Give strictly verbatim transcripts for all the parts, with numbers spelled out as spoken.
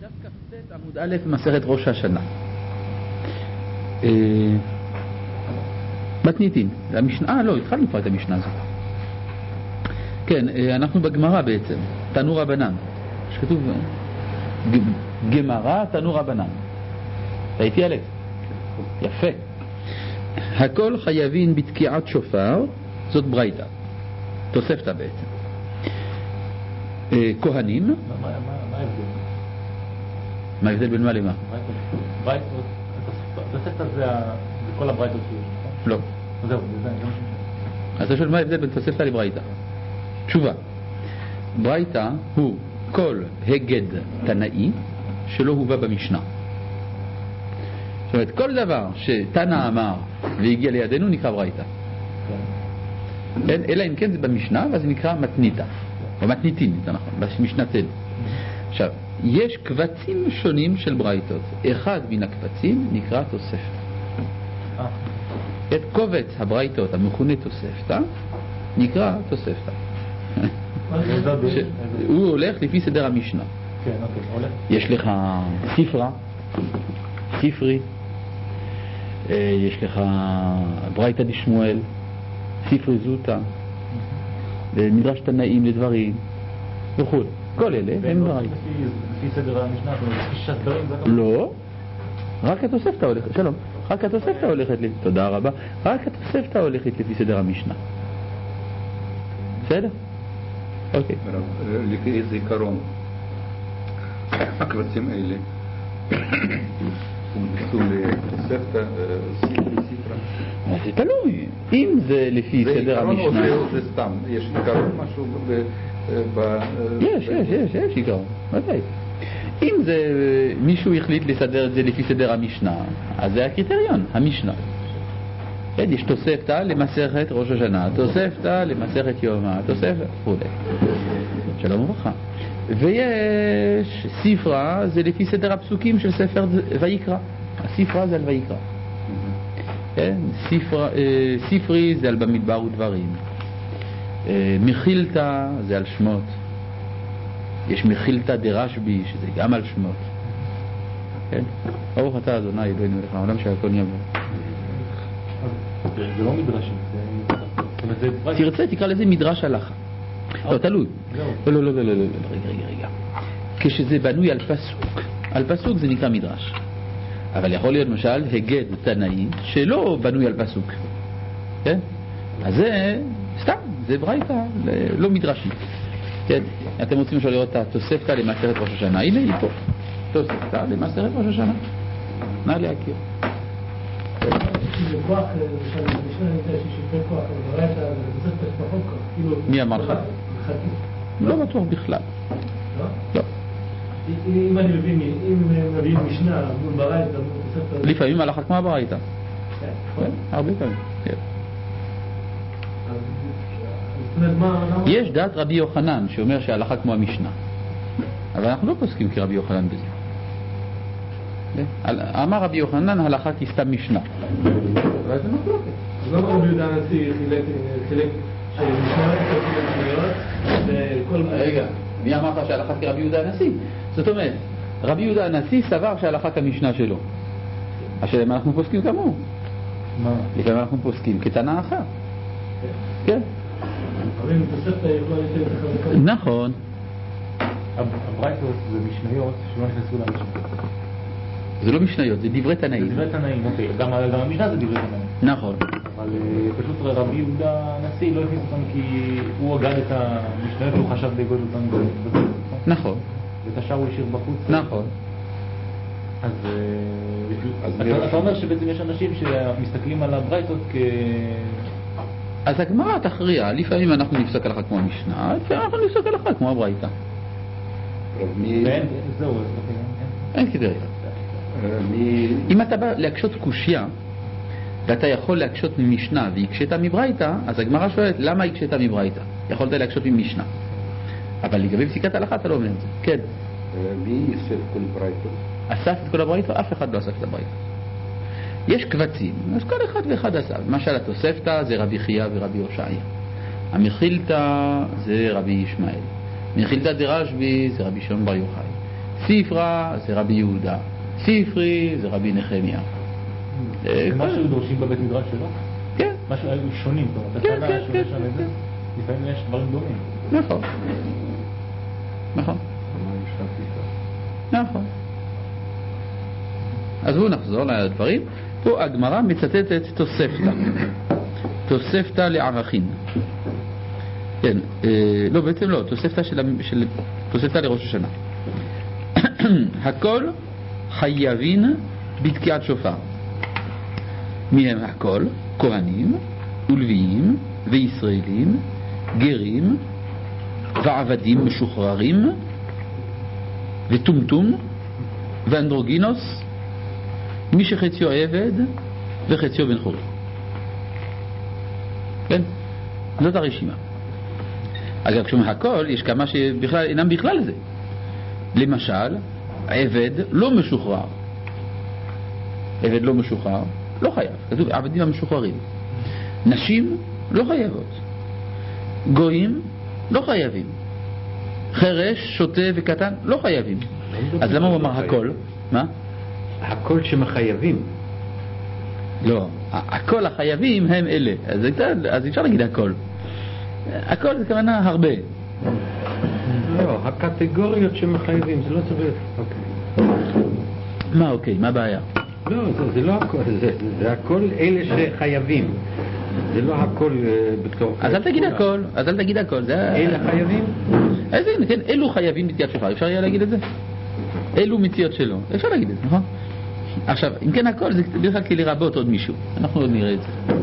דף כ"ט עמוד א' מסכת ראש השנה. מתניתין, המשנה, לא, התחלנו כבר את המשנה הזאת. כן, אנחנו בגמרא בעצם, תנו רבנן. שכתוב גמרא, תנו רבנן. אתה איתי אלכס? יפה. הכל חייבים בתקיעת שופר, זאת ברייתא. תוספתא בעצם. כהנים. מה ההבדל? מה ההבדל בין מה למה? ברייתות, תוספתא זה כל הברייתות שיש, נכון? לא. זהו, זה מה אז אתה שואל מה ההבדל בין תוספתא לברייתא? תשובה. ברייתא הוא כל הגד תנאי שלא הובא במשנה. זאת אומרת, כל דבר שתנא אמר והגיע לידינו נקרא ברייתא. כן? אלא אם כן זה במשנה, ואז זה נקרא מתניתא. או מתניתין, זה נכון, במשנתנו. עכשיו, יש קבצים שונים של ברייתות. אחד מן הקבצים נקרא תוספתא. את קובץ הברייתות המכונה תוספתא נקרא תוספתא. הוא הולך לפי סדר המשנה. יש לך ספרה, ספרי, יש לך ברייתא דשמואל, ספרי זוטא, מדרש תנאים לדברים וכו'. כל אלה הם ברייתא. לפי סדר המשנה, לפי שסדרים זה לא, רק התוספתא הולכת, שלום, רק התוספתא הולכת, תודה רבה, רק התוספתא הולכת לפי סדר המשנה. בסדר? אוקיי. לפי איזה עיקרון הקבצים האלה הומלצו לתוספתא, ספרה? זה תלוי, אם זה לפי סדר המשנה. זה עיקרון או זה סתם? יש עיקרון משהו ב... יש, יש, יש, יש עיקרון, ודאי. אם זה מישהו החליט לסדר את זה לפי סדר המשנה, אז זה הקריטריון, המשנה. יש תוספתא למסכת ראש השנה, תוספתא למסכת יומא, תוספתא וכו'. שלום וברכה. ויש ספרה, זה לפי סדר הפסוקים של ספר ויקרא. הספרה זה על ויקרא. ספרי זה על במדבר ודברים. מחילתא זה על שמות. יש מחילתא דרשב"י שזה גם על שמות. כן? ברוך אתה אדוני אלוהינו מלך העולם שהכל נהיה בו. זה לא מדרשים, זה... תרצה תקרא לזה מדרש הלכה. לא, תלוי. לא, לא, לא, לא, לא, רגע, רגע, רגע. כשזה בנוי על פסוק, על פסוק זה נקרא מדרש. אבל יכול להיות למשל הגד תנאי שלא בנוי על פסוק. כן? אז זה סתם, זה ברייתא, לא מדרשי. כן? אתם רוצים לשאול לראות את התוספתא למסכת ראש השנה. הנה היא פה. תוספתא למסכת ראש השנה. נא להכיר. כוח, למשל, במשנה נמצא שיש כוח, אבל ברייתא זה תוספתא פחות כוח. מי אמר לך? לא בטוח בכלל. לא? לא. אם אני מבין, אם מביאים משנה מול ברייתא, מול תוספתא... לפעמים הלכה כמו הברייתא. כן. הרבה פעמים. יש דעת רבי יוחנן שאומר שההלכה כמו המשנה. אבל אנחנו לא פוסקים כרבי יוחנן בזה. אמר רבי יוחנן הלכה כסתם משנה. אבל זה מחלוקת. אז לא רבי יהודה הנשיא חילק שמשנה וכל... רגע, מי אמר לך שההלכה כרבי יהודה הנשיא? זאת אומרת, רבי יהודה הנשיא סבר שההלכה כמשנה שלו. השאלה מה אנחנו פוסקים כמוהו? מה? לפעמים אנחנו פוסקים כתנא אחר. כן. אבל אם תוספתא יכולה יותר חזקה. נכון. הברייתות זה משניות שלא נכנסו למשנה. זה לא משניות, זה דברי תנאים. זה דברי תנאים, אוקיי. גם המשנה זה דברי תנאים. נכון. אבל פשוט רבי יהודה הנשיא לא הכניס אותם כי הוא הגד את המשניות והוא חשב לגוד אותם בזה. נכון. ואת השאר הוא השאיר בחוץ. נכון. אז אתה אומר שבעצם יש אנשים שמסתכלים על הברייתות כ... אז הגמרא תכריע, לפעמים אנחנו נפסק הלכה כמו המשנה, לפעמים אנחנו נפסק הלכה כמו הברייתא. ואין, זהו, אין כדרך. אם אתה בא להקשות קושיה, ואתה יכול להקשות ממשנה והקשתה מברייתא, אז הגמרא שואלת, למה הקשתה מברייתא? יכולת להקשות ממשנה. אבל לגבי פסיקת ההלכה אתה לא אומר את זה. כן. מי אסף כל ברייתות? אסף את כל הברייתא? אף אחד לא אסף את הברייתא. יש קבצים, אז כל אחד ואחד אסף. למשל התוספתא זה רבי חייא ורבי הושעיה. המחילתא זה רבי ישמעאל. מחילתא דרשב"י זה רבי שמעון בר יוחאי. ספרה זה רבי יהודה, ספרי זה רבי נחמיה. זה מה שהיו דורשים בבית מדרש שלו? כן. מה שהיו שונים, אתה כן, יודע כן, שונה כן, שם כן, את זה? לפעמים יש דברים דומים. נכון. נכון. נכון. אז בואו נחזור לדברים. פה הגמרא מצטטת תוספתא. תוספתא לערכין. כן, אה, לא, בעצם לא, תוספתא של, של תוספתא לראש השנה. הכל חייבים בתקיעת שופר. מי הם הכל? כהנים ולוויים וישראלים, גרים ועבדים משוחררים וטומטום ואנדרוגינוס, מי שחציו עבד וחציו בן חורי. כן? זאת הרשימה. אגב, כשאומר הכל, יש כמה שבכלל אינם בכלל זה. למשל, עבד לא משוחרר. עבד לא משוחרר לא חייב, כתוב עבדים המשוחררים. נשים לא חייבות, גויים לא חייבים, חרש, שוטה וקטן לא חייבים. אז למה הוא אמר הכל? מה? הכל שמחייבים. לא, הכל החייבים הם אלה. אז, אז אפשר להגיד הכל. הכל זה כוונה הרבה. לא, הקטגוריות שמחייבים, זה לא צריך. אוקיי. מה אוקיי? מה הבעיה? לא, זה, זה לא הכל, זה, זה הכל אלה שחייבים. זה לא הכל בתור... אז אל תגיד הכל, אז אל תגיד הכל. אלה חייבים? אז הנה, כן, אלו חייבים בתקיעת שופר. אפשר יהיה להגיד את זה? אלו מציאות שלו. אפשר להגיד את זה, נכון? עכשיו, אם כן הכל, זה בדרך כלל כלי לרבות עוד מישהו. אנחנו עוד נראה את זה.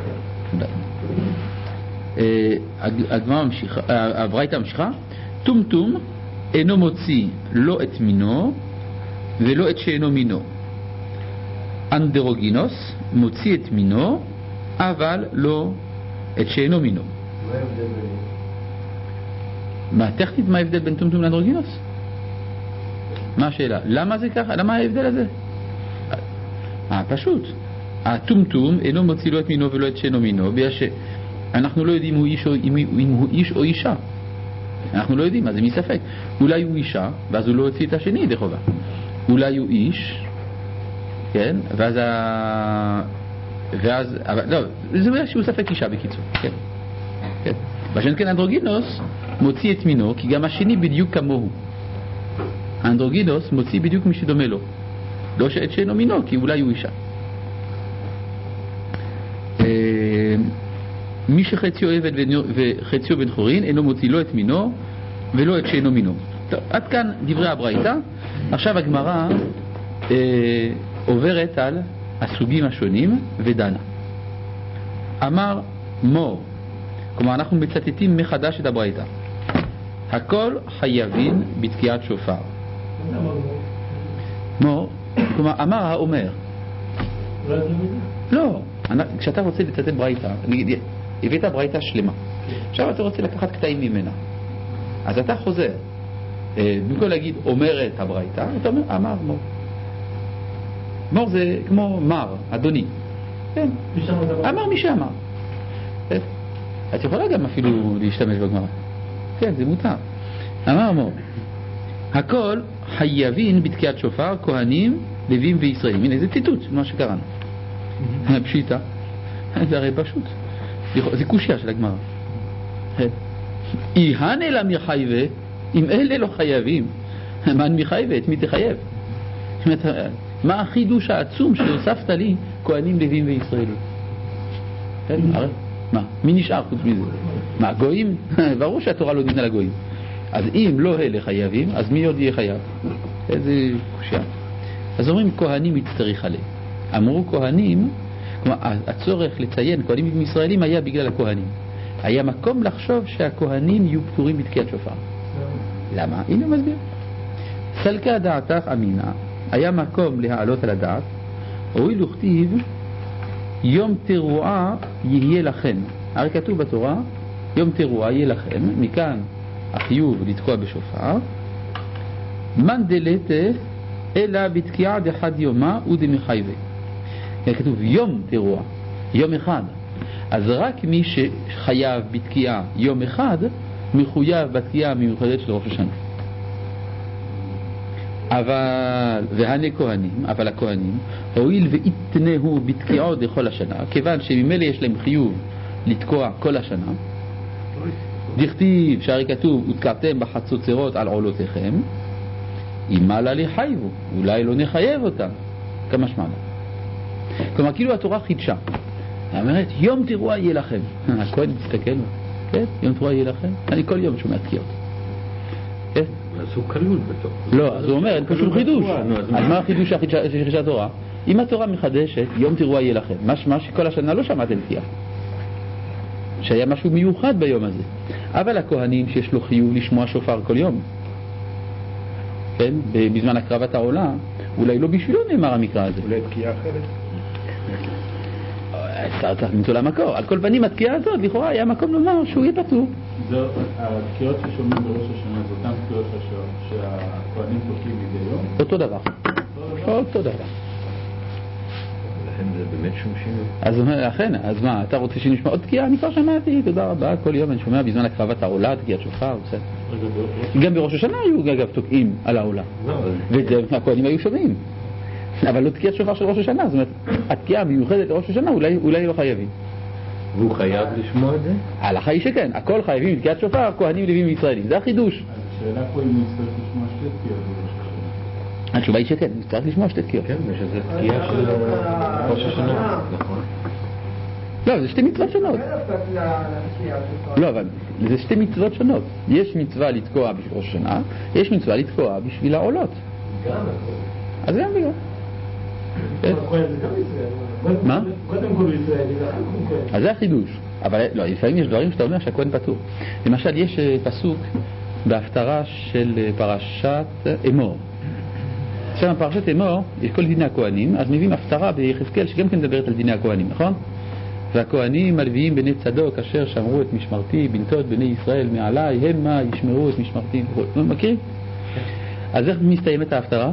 הגמרא ממשיכה, הברייתא ממשיכה. טומטום אינו מוציא לא את מינו ולא את שאינו מינו. אנדרוגינוס מוציא את מינו אבל לא את שאינו מינו. מה ההבדל ביניהם? מה טכנית מה ההבדל בין טומטום לאנדרוגינוס? מה השאלה? למה זה ככה? למה ההבדל הזה? אה, פשוט. הטומטום אינו מוציא לא את מינו ולא את שאינו מינו, בגלל שאנחנו לא יודעים אם הוא איש או, אם, אם הוא איש או אישה. אנחנו לא יודעים, אז זה מספק. אולי הוא אישה, ואז הוא לא הוציא את השני ידי חובה. אולי הוא איש, כן? ואז ה... ואז... אבל, לא, זה אומר שהוא ספק אישה בקיצור, כן? כן. בשביל כן אנדרוגינוס מוציא את מינו, כי גם השני בדיוק כמוהו. האנדרוגינוס מוציא בדיוק מי שדומה לו. לא שאת שאינו מינו, כי אולי הוא אישה. מי שחציו עבד וחציו בן חורין אינו מוציא לא את מינו ולא את שאינו מינו. טוב, עד כאן דברי הברייתא. עכשיו הגמרא אה, עוברת על הסוגים השונים ודנה. אמר מור, כלומר אנחנו מצטטים מחדש את הברייתא. הכל חייבים בתקיעת שופר. מור, כלומר אמר האומר. לא, כשאתה רוצה לצטט ברייתא, הבאת ברייתא שלמה. עכשיו אתה רוצה לקחת קטעים ממנה. אז אתה חוזר. במקום להגיד אומרת הברייתא, אתה אומר אמר מור. מור זה כמו מר, אדוני. כן. אמר מי שאמר. את יכולה גם אפילו להשתמש בגמרא. כן, זה מותר. אמר מור. הכל חייבים בתקיעת שופר, כהנים, לוויים וישראלים. הנה, זה ציטוט של מה שקראנו. פשיטה. זה הרי פשוט. זה קושיה של הגמרא. איהן אלא מחייבה, אם אלה לא חייבים, מה מחייבה? את מי תחייב? מה החידוש העצום שהוספת לי כהנים, לוויים וישראלים? מה? מי נשאר חוץ מזה? מה, גויים? ברור שהתורה לא דינה לגויים. אז אם לא אלה חייבים, אז מי עוד יהיה חייב? איזה קושיה. אז אומרים כהנים יצטריך עליהם. אמרו כהנים, כלומר הצורך לציין כהנים ישראלים היה בגלל הכהנים. היה מקום לחשוב שהכהנים יהיו פטורים בתקיעת שופר. למה? הנה הוא מסביר. סלקה דעתך אמינה, היה מקום להעלות על הדעת, הואיל וכתיב יום תרועה יהיה לכם. הרי כתוב בתורה יום תרועה יהיה לכם, מכאן החיוב לתקוע בשופר. מן דלתה אלא בתקיעה דחד יומה ודמחייבה. כתוב יום תרועה, יום אחד. אז רק מי שחייב בתקיעה יום אחד מחויב בתקיעה המיוחדת של ראש השנה. אבל, והנה כהנים, אבל הכהנים, הואיל ויתנהו בתקיעו דכל השנה, כיוון שממילא יש להם חיוב לתקוע כל השנה, דכתיב שהרי כתוב ותקעתם בחצוצרות על עולותיכם, אם מעלה לי חייבו, אולי לא נחייב אותם, כמה שמענו. כלומר, כאילו התורה חידשה. היא אומרת, יום תרועה יהיה לכם. הכהן מסתכל, כן? יום תרועה יהיה לכם. אני כל יום שומע תקיעות. כן? אז הוא כלול בתוך. לא, אז הוא אומר, אין פה שום חידוש. אז מה החידוש של חידשת התורה? אם התורה מחדשת, יום תרועה יהיה לכם. משמע שכל השנה לא שמעתם תקיעה. שהיה משהו מיוחד ביום הזה. אבל הכהנים שיש לו חיוב לשמוע שופר כל יום, כן? בזמן הקרבת העולה, אולי לא בשבילו נאמר המקרא הזה. אולי תקיעה אחרת? צריך למצוא למקור. על כל פנים, התקיעה הזאת, לכאורה, היה מקום לומר שהוא יהיה פטור. זו, התקיעות ששומעים בראש השנה, זה אותן תקיעות שהכהנים תוקעים מדי יום? אותו דבר. אותו דבר. לכן זה באמת שום שינוי. אז אכן, אז מה, אתה רוצה שנשמע עוד תקיעה? אני כבר שמעתי, תודה רבה, כל יום אני שומע בזמן הקרבת העולה, תקיעת שופר, בסדר. גם בראש השנה היו אגב תוקעים על העולה. ואת זה הכהנים היו שומעים. אבל לא תקיעת שופר של ראש השנה, זאת אומרת, התקיעה המיוחדת לראש השנה אולי, אולי לא חייבים. והוא חייב לשמוע את זה? ההלכה היא שכן, הכל חייבים תקיעת שופר, כהנים לוויים וישראלים, זה החידוש. אז השאלה פה אם הוא יצטרך לשמוע שתי תקיעות בראש השנה. התשובה היא שכן, הוא צריך לשמוע שתי תקיעות. כן, ושזה תקיעה של ראש השנה. נכון. לא, זה שתי מצוות שונות. לא, אבל זה שתי מצוות שונות. יש מצווה לתקוע בשביל ראש השנה, יש מצווה לתקוע בשביל העולות. אז גם וגם. מה? קודם כל ישראל, אז זה החידוש. אבל לא, לפעמים יש דברים שאתה אומר שהכהן פטור. למשל, יש פסוק בהפטרה של פרשת אמור. עכשיו, בפרשת אמור יש כל דיני הכהנים, אז מביאים הפטרה ביחזקאל שגם כן מדברת על דיני הכהנים, נכון? והכהנים הלוויים בני צדוק אשר שמרו את משמרתי בנתות בני ישראל מעליי, המה ישמרו את משמרתי. מכירים? אז איך מסתיימת ההפטרה?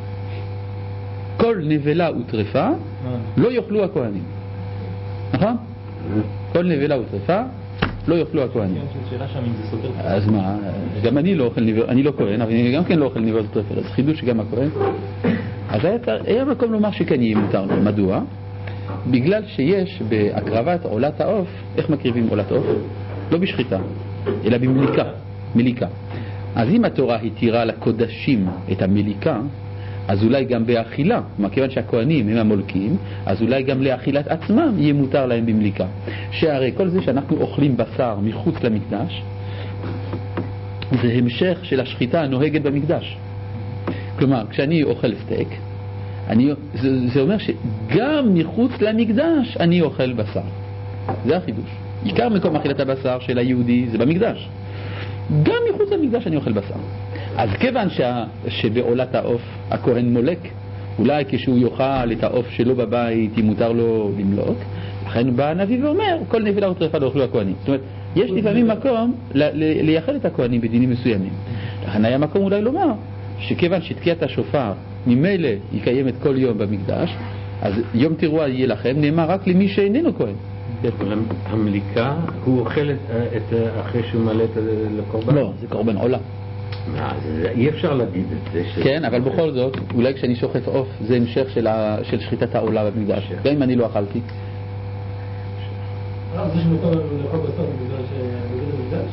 כל נבלה וטרפה לא יאכלו הכהנים. נכון? כל נבלה וטרפה לא יאכלו הכהנים. שאלה שם אם זה סותר. אז מה? גם אני לא אוכל נבלה, אני לא כהן, אבל אני גם כן לא אוכל נבלה וטרפה. אז חידוש שגם הכהן. אז היה, היה מקום לומר שכן יהיה מותר לו. מדוע? בגלל שיש בהקרבת עולת העוף, איך מקריבים עולת עוף? לא בשחיטה, אלא במליקה, מליקה. אז אם התורה התירה לקודשים את המליקה, אז אולי גם באכילה, מכיוון שהכהנים הם המולקים, אז אולי גם לאכילת עצמם יהיה מותר להם במליקה. שהרי כל זה שאנחנו אוכלים בשר מחוץ למקדש, זה המשך של השחיטה הנוהגת במקדש. כלומר, כשאני אוכל סטייק, אני, זה, זה אומר שגם מחוץ למקדש אני אוכל בשר. זה החידוש. עיקר מקום אכילת הבשר של היהודי זה במקדש. גם מחוץ למקדש אני אוכל בשר. אז כיוון שה, שבעולת העוף הכהן מולק, אולי כשהוא יאכל את העוף שלו בבית, אם מותר לו למלוק, לכן בא הנביא ואומר, כל נבלה וטרפה לא אוכלו הכהנים. זאת אומרת, יש לפעמים מקום לייחד את הכהנים בדינים מסוימים. לכן היה מקום אולי לומר, שכיוון שתקיעת השופר ממילא היא קיימת כל יום במקדש, אז יום תרועה יהיה לכם, נאמר רק למי שאיננו כהן. המליקה, הוא אוכל את אחרי שהוא מלא את לקורבן? לא, זה קורבן עולה. אי אפשר להגיד את זה. כן, אבל בכל זאת, אולי כשאני שוחט עוף, זה המשך של שחיטת העולה במקדש. גם אם אני לא אכלתי. זה שמותר לאכול בשר בגלל שבגלל המקדש?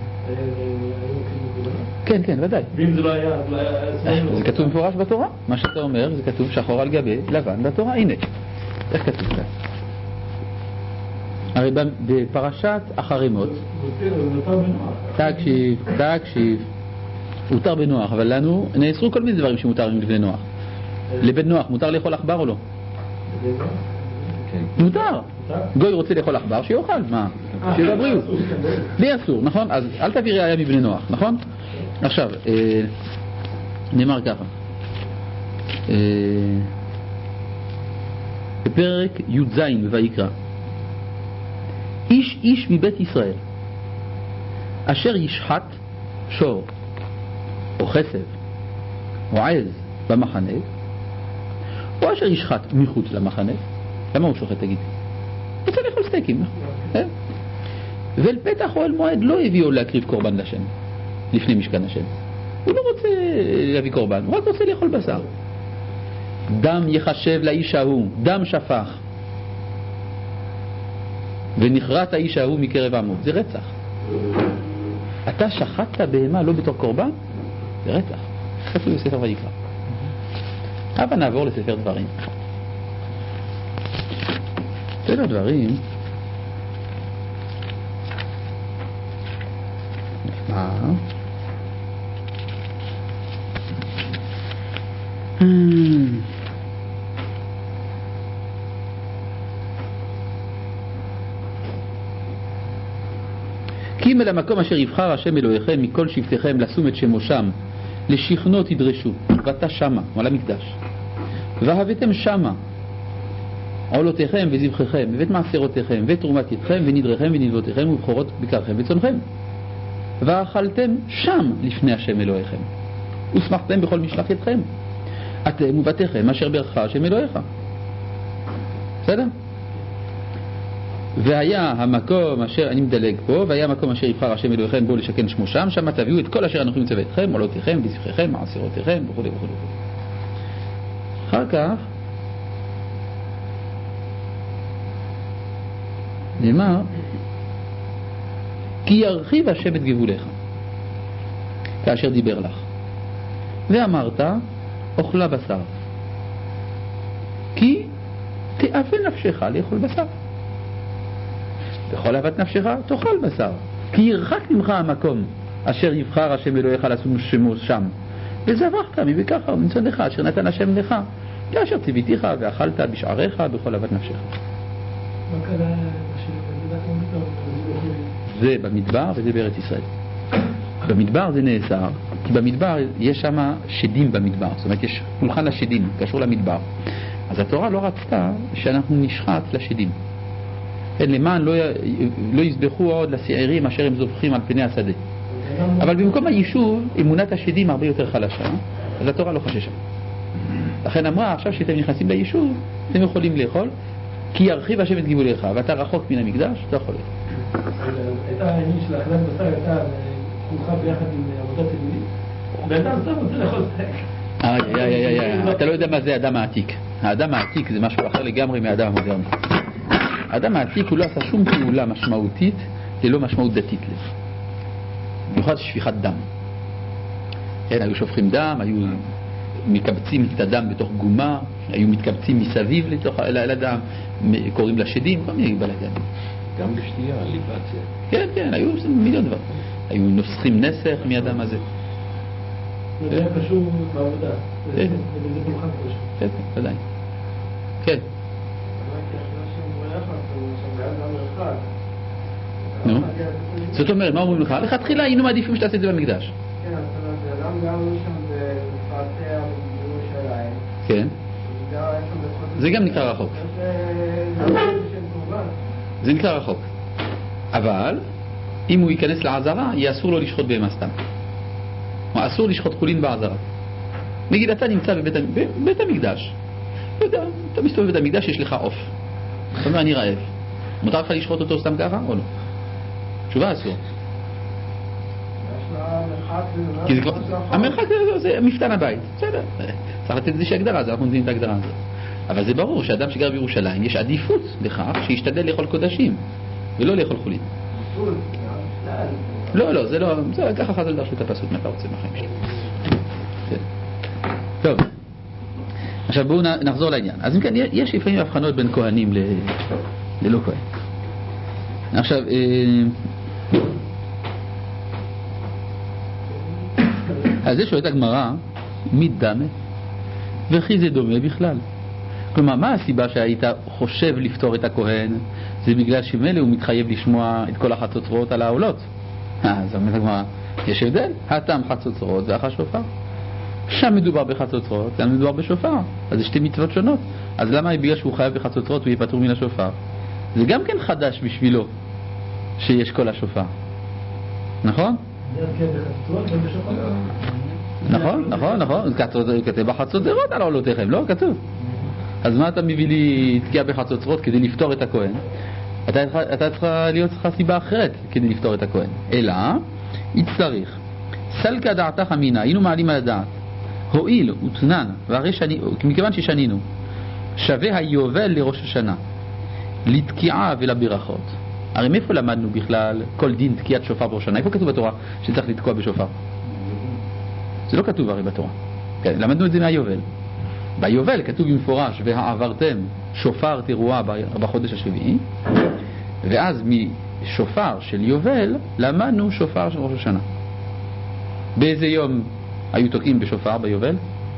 כן, כן, ודאי. ואם זה לא היה... זה כתוב מפורש בתורה. מה שאתה אומר, זה כתוב שחור על גבי לבן בתורה. הנה, איך כתוב כאן? הרי בפרשת אחרי מות, תקשיב, תקשיב, מותר בנוח, אבל לנו נאסרו כל מיני דברים שמותרים לבני נוח. לבן נוח מותר לאכול עכבר או לא? מותר. גוי רוצה לאכול עכבר, שיאכל, מה? שיהיה בבריאות. לי אסור, נכון? אז אל תביא ראיה מבני נוח, נכון? עכשיו, נאמר ככה. בפרק י"ז בויקרא, איש איש מבית ישראל אשר ישחט שור או חסב או עז במחנה, או אשר ישחט מחוץ למחנה, למה הוא שוחט תגיד? רוצה לאכול סטייקים, נכון? ואל פתח אוהל מועד לא הביאו להקריב קורבן לשם לפני משכן השם. הוא לא רוצה להביא קורבן, הוא רק רוצה לאכול בשר. דם יחשב לאיש ההוא, דם שפך, ונחרט האיש ההוא מקרב עמו. זה רצח. אתה שחטת בהמה לא בתור קורבן? זה רצח. כתוב בספר ויקרא. אבל נעבור לספר דברים. ספר דברים מה? כי אם אל המקום אשר יבחר השם אלוהיכם מכל שבטיכם לשום את שמו שם, לשכנו תדרשו, ואתה שמה, על המקדש. והבאתם שמה עולותיכם וזבחיכם, ואת מעשרותיכם, ואת תרומת ידכם, ונדריכם ונדבותיכם, ובכורות בקרכם וצונכם. ואכלתם שם לפני השם אלוהיכם, ושמחתם בכל משלח ידכם, אתם ובתיכם אשר ברך השם אלוהיך. בסדר? והיה המקום אשר, אני מדלג פה, והיה המקום אשר יבחר השם אלוהיכם בו לשכן שמו שם, שם תביאו את כל אשר אנוכי מצווה אתכם, עולותיכם וזבחיכם, מעשרותיכם וכו' וכו'. אחר כך נאמר כי ירחיב השם את גבוליך כאשר דיבר לך, ואמרת אוכלה בשר, כי תאווה נפשך לאכול בשר, בכל אהבת נפשך תאכל בשר, כי ירחק ממך המקום אשר יבחר השם אלוהיך לשום שמו שם, וזבחת מבקרך ומצונך אשר נתן השם לך, כאשר ציוויתיך ואכלת בשעריך בכל אהבת נפשך. מה קרה זה במדבר וזה בארץ ישראל. במדבר זה נאסר, כי במדבר יש שם שדים במדבר, זאת אומרת יש פולחן לשדים, קשור למדבר. אז התורה לא רצתה שאנחנו נשחט לשדים. כן, למען לא, לא יסבחו עוד לשעירים אשר הם זובחים על פני השדה. אבל במקום היישוב, אמונת השדים הרבה יותר חלשה, אז התורה לא חששה. לכן אמרה, עכשיו שאתם נכנסים ליישוב, אתם יכולים לאכול, כי ירחיב השם את גבוליך, ואתה רחוק מן המקדש, אתה יכול לאכול. הייתה העניין של האכילת בשר, הייתה כרוכה ביחד עם עבודת אלוהים. ואדם סתם רוצה לאכול סטייק. איי, איי, איי, איי, אתה לא יודע מה זה האדם העתיק. האדם העתיק זה משהו אחר לגמרי מהאדם המודרני. האדם העתיק הוא לא עשה שום פעולה משמעותית ללא משמעות דתית לזה. במיוחד שפיכת דם. כן, היו שופכים דם, היו מקבצים את הדם בתוך גומה, היו מתקבצים מסביב לתוך הדם, קוראים לשדים, כל מיני בלגנים. גם בשתייה, ליבציה. כן, כן, היו מיליון דבר. היו נוסחים נסך מהדם הזה. זה היה קשור בעבודה. כן. וזה פולחן קשור. כן, כן, עדיין. כן. נו. זאת אומרת, מה אומרים לך? לכתחילה היינו מעדיפים שתעשה את זה במקדש. כן, זאת אומרת, אדם גר ראשון בפאתיה בירושלים. כן. זה גם נקרא רחוק. זה נקרא רחוק. אבל אם הוא ייכנס לעזרה, יהיה אסור לו לשחוט בהמה סתם. אסור לשחוט חולין בעזרה. נגיד אתה נמצא בבית, בבית המקדש, אתה מסתובב בבית המקדש, יש לך עוף. אתה אומר אני רעב, מותר לך לשחוט אותו סתם ככה או לא? תשובה אסור. המרחק זה מפתן הבית. בסדר, צריך לתת איזושהי הגדרה, אז אנחנו נותנים את ההגדרה הזאת. אבל זה ברור שאדם שגר בירושלים יש עדיפות לכך שישתדל לאכול קודשים ולא לאכול חולין. לא, לא, זה לא, זה ככה חז"ל דרשו את הפסוק, מה אתה רוצה מהחיים שלי. טוב, עכשיו בואו נחזור לעניין. אז אם כן, יש לפעמים הבחנות בין כהנים ללא כהן. עכשיו, אז זה שואלת הגמרא, מי דמה? וכי זה דומה בכלל? כלומר, מה הסיבה שהיית חושב לפתור את הכהן? זה בגלל שמילא הוא מתחייב לשמוע את כל החצוצרות על העולות. אז אומרת הגמרא, יש הבדל, הטעם חצוצרות ואחר שופר. שם מדובר בחצוצרות, כאן מדובר בשופר. אז יש שתי מצוות שונות. אז למה בגלל שהוא חייב בחצוצרות הוא יהיה פטור מן השופר? זה גם כן חדש בשבילו שיש כל השופר. נכון? נכון, נכון, נכון. כתב בחצוצרות על עולותיכם, לא? כתוב. אז מה אתה מביא לי תקיעה בחצוצרות כדי לפתור את הכהן? אתה, אתה צריכה להיות צריכה סיבה אחרת כדי לפתור את הכהן. אלא, יצטריך סלקה דעתך אמינה, היינו מעלים על הדעת. הועיל ותנן, והרי שאני, מכיוון ששנינו, שווה היובל לראש השנה, לתקיעה ולברכות. הרי מאיפה למדנו בכלל כל דין תקיעת שופר בראש השנה? איפה כתוב בתורה שצריך לתקוע בשופר? זה לא כתוב הרי בתורה. כן, למדנו את זה מהיובל. ביובל כתוב במפורש, והעברתם שופר תרועה בחודש השביעי, ואז משופר של יובל למדנו שופר של ראש השנה. באיזה יום היו תוקעים בשופר ביובל?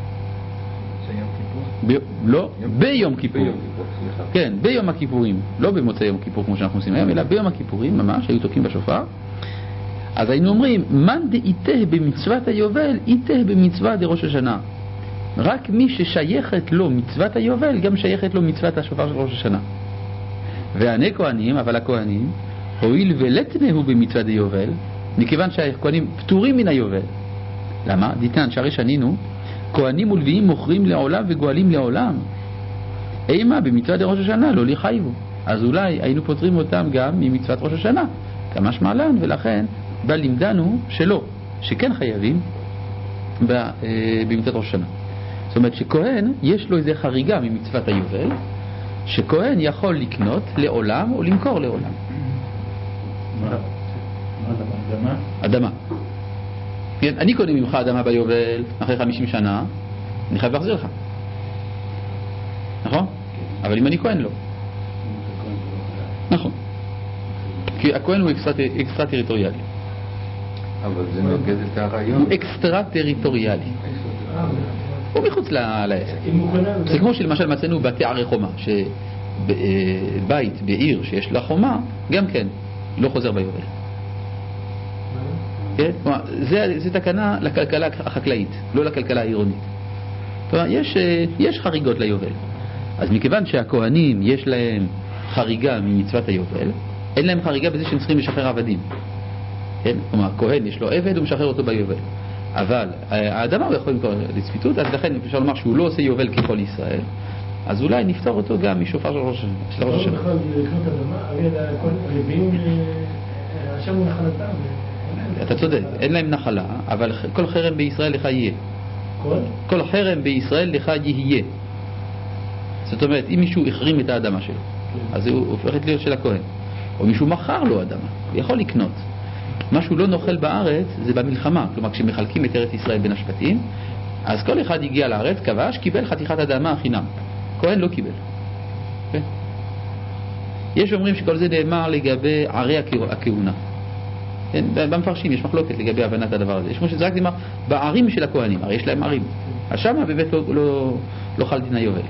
ב... לא, ביום כיפור. כן, ביום הכיפורים, לא במוצאי יום כיפור כמו שאנחנו עושים היום, אלא ביום הכיפורים ממש היו תוקעים בשופר. אז היינו אומרים, מן דאיתה במצוות היובל, איתה במצוות דראש השנה. רק מי ששייכת לו מצוות היובל, גם שייכת לו מצוות השופר של ראש השנה. ועני כהנים, אבל הכהנים, הואיל ולתנהו במצוות היובל, מכיוון שהכהנים פטורים מן היובל. למה? דיתן, שהרי שנינו, כהנים ולוויים מוכרים לעולם וגואלים לעולם. אימה במצוות ראש השנה, לא לחייבו. אז אולי היינו פותרים אותם גם ממצוות ראש השנה, כמה שמעלן, ולכן בא לימדנו שלא, שכן חייבים במצוות ראש השנה. זאת אומרת שכהן יש לו איזה חריגה ממצוות היובל, שכהן יכול לקנות לעולם או למכור לעולם. מה? אדמה? אדמה. כן, אני קונה ממך אדמה ביובל אחרי חמישים שנה, אני חייב להחזיר לך. נכון? אבל אם אני כהן לא. נכון. כי הכהן הוא אקסטרה טריטוריאלי. אבל זה נוגד את הרעיון. הוא אקסטרה טריטוריאלי. הוא מחוץ לעסק. זה כמו שלמשל מצאנו בתי ערי חומה, שבית בעיר שיש לה חומה, גם כן, לא חוזר ביובל. זה, זה תקנה לכלכלה החקלאית, לא לכלכלה העירונית. כלומר, יש, יש חריגות ליובל. אז מכיוון שהכהנים יש להם חריגה ממצוות היובל, אין להם חריגה בזה שהם צריכים לשחרר עבדים. כן? כלומר, כהן יש לו עבד, הוא משחרר אותו ביובל. אבל האדמה הוא יכול למכור לצפיתות, אז לכן אפשר לומר שהוא לא עושה יובל ככל ישראל, אז אולי נפתור אותו גם משופר של ראש השנה. לא בכלל לקנות אדמה, הרי הלוויים, השם הוא נחלתם. אתה צודק, אין להם נחלה, אבל כל חרם בישראל לך יהיה. כל? כל חרם בישראל לך יהיה. זאת אומרת, אם מישהו החרים את האדמה שלו, אז הוא הופכת להיות של הכהן. או מישהו מכר לו אדמה, הוא יכול לקנות. משהו לא נוכל בארץ זה במלחמה. כלומר, כשמחלקים את ארץ ישראל בין השבטים, אז כל אחד הגיע לארץ, כבש, קיבל חתיכת אדמה חינם. כהן לא קיבל. כן? יש אומרים שכל זה נאמר לגבי ערי הכהונה. כן? במפרשים יש מחלוקת לגבי הבנת הדבר הזה. יש כמו שזה רק נאמר בערים של הכהנים, הרי יש להם ערים. אז שם באמת לא, לא, לא חל דין היובל.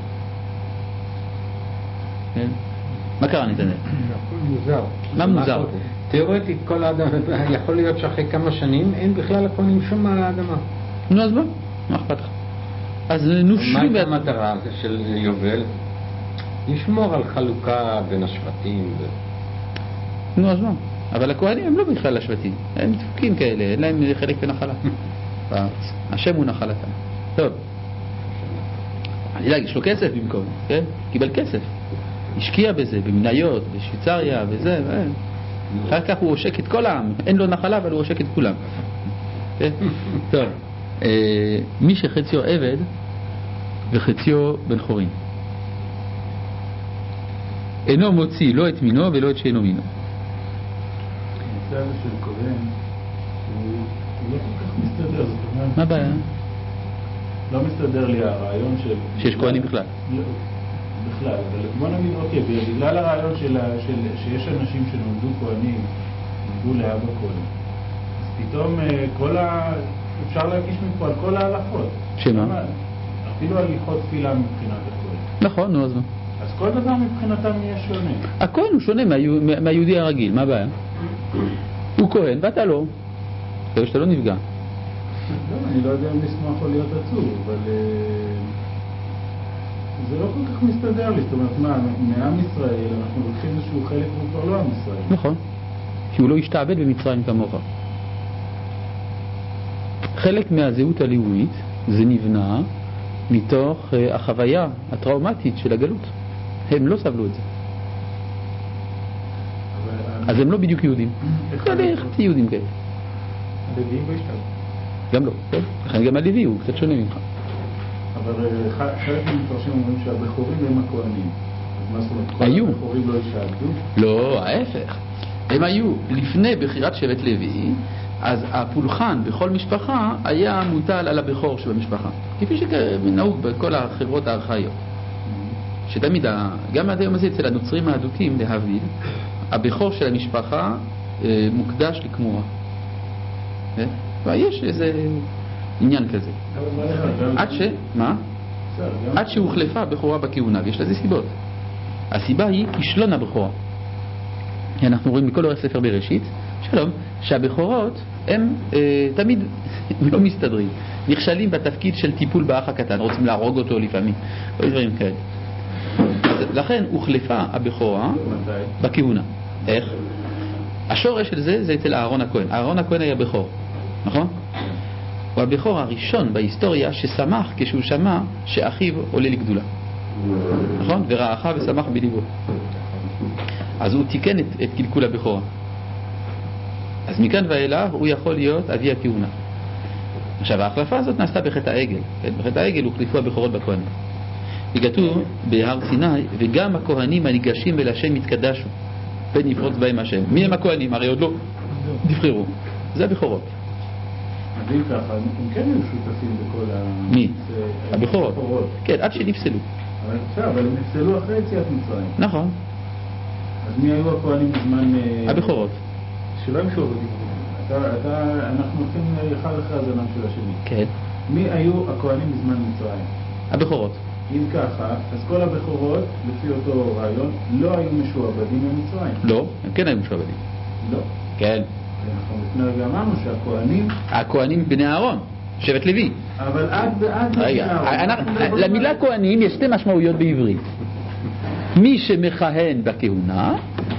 כן? מה קרה נתנאל? הכל מוזר. מה מוזר? תיאורטית כל האדמה, יכול להיות שאחרי כמה שנים אין בכלל הכהנים שום על האדמה. נו אז מה? מה אכפת לך? אז נושלים... מה המטרה של יובל? לשמור על חלוקה בין השבטים. ו... נו אז מה? אבל הכהנים הם לא בכלל השבטים, הם דפוקים כאלה, אין להם חלק בנחלה. השם הוא נחלתם. טוב. אני יודע, יש לו כסף במקום, כן? קיבל כסף. השקיע בזה, במניות, בשוויצריה וזה, ו... אחר כך הוא עושק את כל העם, אין לו נחלה אבל הוא עושק את כולם. כן? טוב. מי שחציו עבד וחציו בן חורין. אינו מוציא לא את מינו ולא את שאינו מינו. הנושא הזה של כהן הוא לא כל כך מסתדר. מה הבעיה? לא מסתדר לי הרעיון של... שיש כהנים בכלל. בכלל, אבל בוא נגיד, אוקיי, בגלל הרעיון של, של, שיש אנשים שנולדו כהנים, נולדו לאבא כהן, אז פתאום כל ה... אפשר להקיש מפה על כל ההלכות. שמה? אפילו על הלכות תפילה מבחינת הכהן. נכון, נו אז מה? אז כל דבר מבחינתם יהיה שונה. הכהן הוא שונה מה, מהיהודי הרגיל, מה הבעיה? הוא כהן ואתה לא. זה שאתה לא נפגע. לא, אני לא יודע אם נשמח או להיות עצוב, אבל... זה לא כל כך מסתדר לי, זאת אומרת, מה, מעם ישראל אנחנו לוקחים איזשהו חלק והוא כבר לא עם ישראל. נכון, כי הוא לא השתעבד במצרים כמוך. חלק מהזהות הלאומית זה נבנה מתוך uh, החוויה הטראומטית של הגלות. הם לא סבלו את זה. אז הם לא בדיוק יהודים. כאלה יחצי יהודים כאלה. הלוויים לא השתעבדו. גם לא, כן? לכן גם הלוי הוא קצת שונה ממך. אבל חלק מהמפרשים אומרים שהבכורים הם הכהנים. אז מה זאת אומרת? כל היו. הבכורים לא ישעבדו? לא, ההפך. הם היו לפני בחירת שבט לוי, אז הפולחן בכל משפחה היה מוטל על הבכור שבמשפחה. כפי שנהוג בכל החברות הארכאיות. שתמיד, גם עד היום הזה אצל הנוצרים האדוקים, להבדיל, הבכור של המשפחה מוקדש לכמורה. ויש איזה עניין כזה. עד ש... מה? עד שהוחלפה הבכורה בכהונה, ויש לזה סיבות. הסיבה היא כישלון הבכורה. אנחנו רואים מכל אורך ספר בראשית, שלום, שהבכורות הם אה, תמיד לא מסתדרים. נכשלים בתפקיד של טיפול באח הקטן, רוצים להרוג אותו לפעמים, או דברים כאלה. לכן הוחלפה הבכורה בכהונה. איך? השורש של זה זה אצל אהרון הכהן. אהרון הכהן היה בכור, נכון? הוא הבכור הראשון בהיסטוריה ששמח כשהוא שמע שאחיו עולה לגדולה, נכון? ורעך ושמח בליבו. אז הוא תיקן את, את קלקול הבכורה. אז מכאן ואילך הוא יכול להיות אבי הכהונה. עכשיו ההחלפה הזאת נעשתה בחטא העגל, כן? בחטא העגל הוחלפו הבכורות בכהנים. וכתוב בהר סיני, וגם הכהנים הניגשים אל השם יתקדשו פן יפרוץ בהם השם. מי הם הכהנים? הרי עוד לא נבחרו. זה הבכורות. אז אם ככה, הם כן היו שותפים בכל ה... מי? הבכורות. כן, עד שנפסלו. אבל בסדר, אבל הם נפסלו אחרי יציאת מצרים. נכון. אז מי היו הכהנים בזמן... הבכורות. שלא הם שעובדים. אנחנו הולכים אחד אחרי הזנם של השני. כן. מי היו הכהנים בזמן מצרים? הבכורות. אם ככה, אז כל הבכורות, לפי אותו רעיון, לא היו משועבדים במצרים. לא, הם כן היו משועבדים. לא. כן. אנחנו לפני רגע אמרנו שהכהנים... הכהנים בני אהרון, שבט לוי. אבל עד עד... רגע, למילה כהנים יש שתי משמעויות בעברית. מי שמכהן בכהונה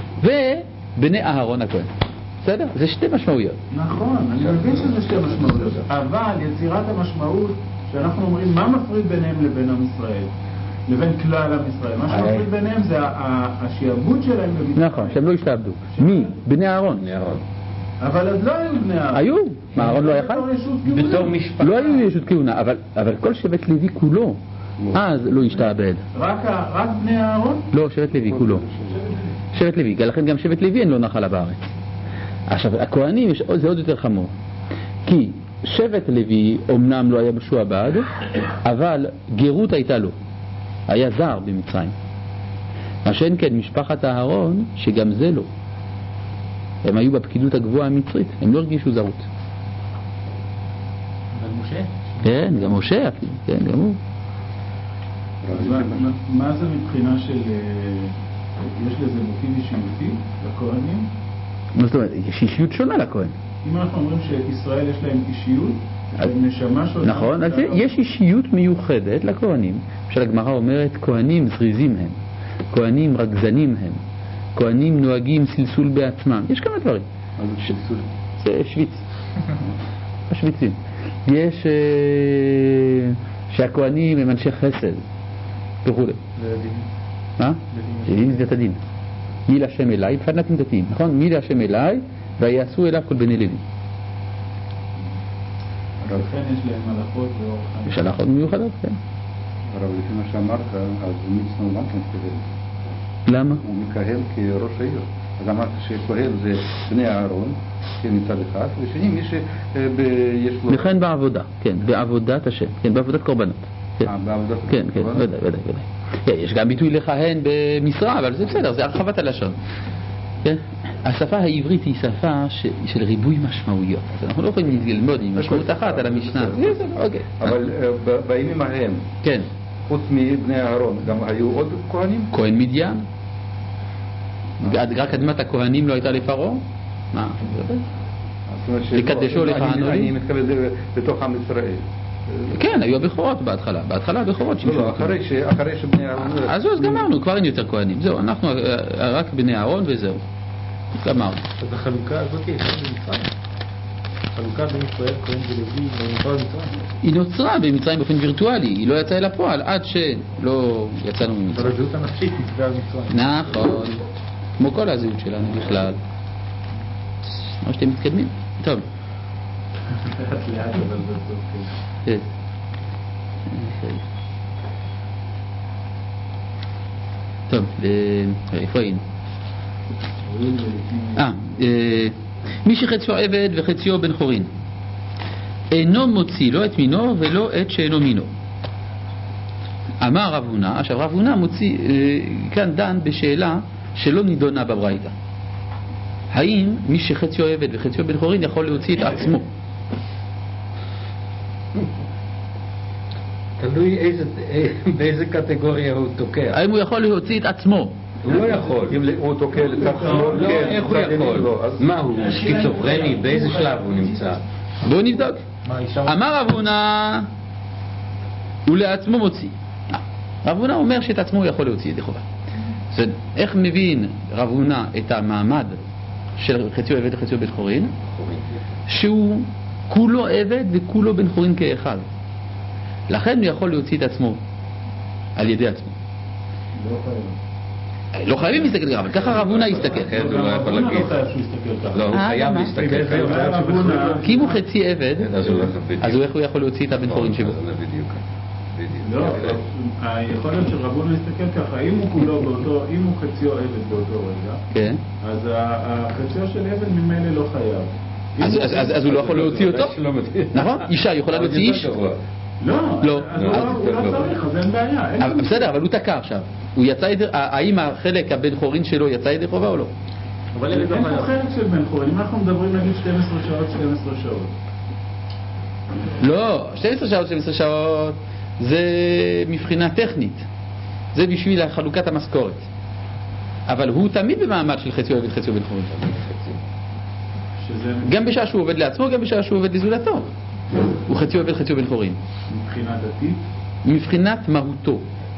ובני אהרון הכהן. בסדר? זה שתי משמעויות. נכון, אני מבין שזה שתי משמעויות. אבל יצירת המשמעות שאנחנו אומרים מה מפריד ביניהם לבין עם ישראל, לבין כלל עם ישראל. מה שמפריד ביניהם זה השיעבוד שלהם במצרים. נכון, שהם לא השתעבדו. מי? בני אהרון. אבל אז לא היו בני אהרון. היו. מה, אהרון לא יכל? בתור משפחה. לא היו ישות כהונה, אבל כל שבט לוי כולו אז לא השתעבד. רק בני אהרון? לא, שבט לוי כולו. שבט לוי, לכן גם שבט לוי אין לו נחלה בארץ. עכשיו, הכהנים זה עוד יותר חמור. כי שבט לוי אומנם לא היה משועבד, אבל גרות הייתה לו. היה זר במצרים. מה שאין כן משפחת אהרון, שגם זה לא. הם היו בפקידות הגבוהה המצרית, הם לא הרגישו זרות. אבל משה? כן, גם משה אפילו, כן, גם הוא. מה זה מבחינה של... יש לזה מוטיב אישיותי לכהנים? מה זאת אומרת? יש אישיות שונה לכהן. אם אנחנו אומרים שישראל יש להם אישיות, נשמה שלו... נכון, אז יש אישיות מיוחדת לכהנים. של הגמרא אומרת, כהנים זריזים הם, כהנים רגזנים הם, כהנים נוהגים סלסול בעצמם. יש כמה דברים. מה זה סלסול? זה שוויץ. השוויצים. יש שהכהנים הם אנשי חסד וכו'. מה? דין זה הדין. מי להשם אליי, פנתים דתיים, נכון? מי להשם אליי ויעשו אליו כל בני לוי. אבל לכן יש להם הלכות ואורח חיים. יש הלכות מיוחדות, כן. אבל לפי מה שאמרת, אז מצנוע גם כן כזה. למה? הוא מכהן כראש העיר. אז אמרת שכהן זה בני אהרון, כן, מצד אחד, ושני מי שיש לו... לכהן בעבודה, כן, בעבודת השם, כן, בעבודת קורבנות. אה, בעבודת קורבנות. כן, כן, ודאי, ודאי, ודאי. יש גם ביטוי לכהן במשרה, אבל זה בסדר, זה הרחבת הלשון. כן? השפה העברית היא שפה של ריבוי משמעויות. אז אנחנו לא יכולים ללמוד עם משמעות אחת על המשנה. אבל בימים ההם, כן. חוץ מבני אהרון, גם היו עוד כהנים? כהן מדיין. רק אדמת הכהנים לא הייתה לפרעה? מה? לקדשו לכהנו לי? אני מתכוון בתוך עם ישראל. כן, היו הבכורות בהתחלה. בהתחלה הבכורות שימשו. לא, אחרי שבני אהרון... אז אז גמרנו, כבר אין יותר כהנים. זהו, אנחנו רק בני אהרון וזהו. גמרנו. אז החלוקה הזאת היא במצרים. החלוקה בין ישראל, כהן ולוי, נוצרה במצרים. היא נוצרה במצרים באופן וירטואלי, היא לא יצאה אל הפועל עד שלא יצאנו ממצרים. אבל הזהות הנפשית נצבעה במצרים. נכון, כמו כל הזהות שלנו בכלל. מה שאתם מתקדמים. טוב. לאט לאט, אבל בסוף כן. כן. טוב, איפה היינו? אה, מי שחציו עבד וחציו בן חורין אינו מוציא לא את מינו ולא את שאינו מינו. אמר רב הונא, עכשיו רב הונא מוציא, כאן דן בשאלה שלא נידונה בברייתא. האם מי שחציו עבד וחציו בן חורין יכול להוציא את עצמו? תלוי איזה, באיזה קטגוריה הוא תוקע. האם הוא יכול להוציא את עצמו? הוא לא יכול. אם הוא תוקע לצד שמאל, לא, כן. איך הוא יכול? מה הוא? סקיצופרני? באיזה שלב הוא נמצא? בואו נבדוק. אמר רב הונא הוא לעצמו מוציא. רב הונא אומר שאת עצמו הוא יכול להוציא ידי חובה. זאת איך מבין רב הונא את המעמד של חציו עבד וחציו בן חורין? שהוא כולו עבד וכולו בן חורין כאחד. לכן הוא יכול להוציא את עצמו על ידי עצמו. לא חייב. לא חייבים להסתכל ככה, אבל ככה רב הונא יסתכל. כן, הוא לא יכול להגיד. לא חייב שהוא יסתכל ככה. לא, הוא אה, חייב למה? להסתכל ככה. כי אם הוא חצי עבד, אז הוא לא בדיוק. אז הוא איך הוא יכול להוציא את הבן חורין שבו? אז זה בדיוק. לא, היכולת של רב הונא להסתכל ככה, אם הוא כולו באותו, אם הוא חציו עבד באותו רגע, כן. אז החציו של עבד ממילא לא חייב. אז- אז- אז אז הוא לא יכול להוציא אותו? נכון? אישה יכולה להוציא איש? לא, לא. אז הוא אז- לא- הוא לא צריך, אז אין בעיה. אין אבל- בסדר, אבל הוא תקע עכשיו. הוא יצא ידי, האם החלק הבן חורין שלו יצא ידי חובה או לא? אבל אין פה חלק של בן חורין, אם אנחנו מדברים נגיד שתים עשרה שעות, שתים עשרה שעות. לא, שתים עשרה שעות, שתים עשרה שעות זה מבחינה טכנית. זה בשביל חלוקת המשכורת. אבל הוא תמיד במעמד של חציו עבד חציו בן חורין. שזה גם בשעה שהוא עובד לעצמו, גם בשעה שהוא עובד לזולתו. הוא חציו עבד חציו בן חורין. מבחינה דתית. מבחינת מהותו.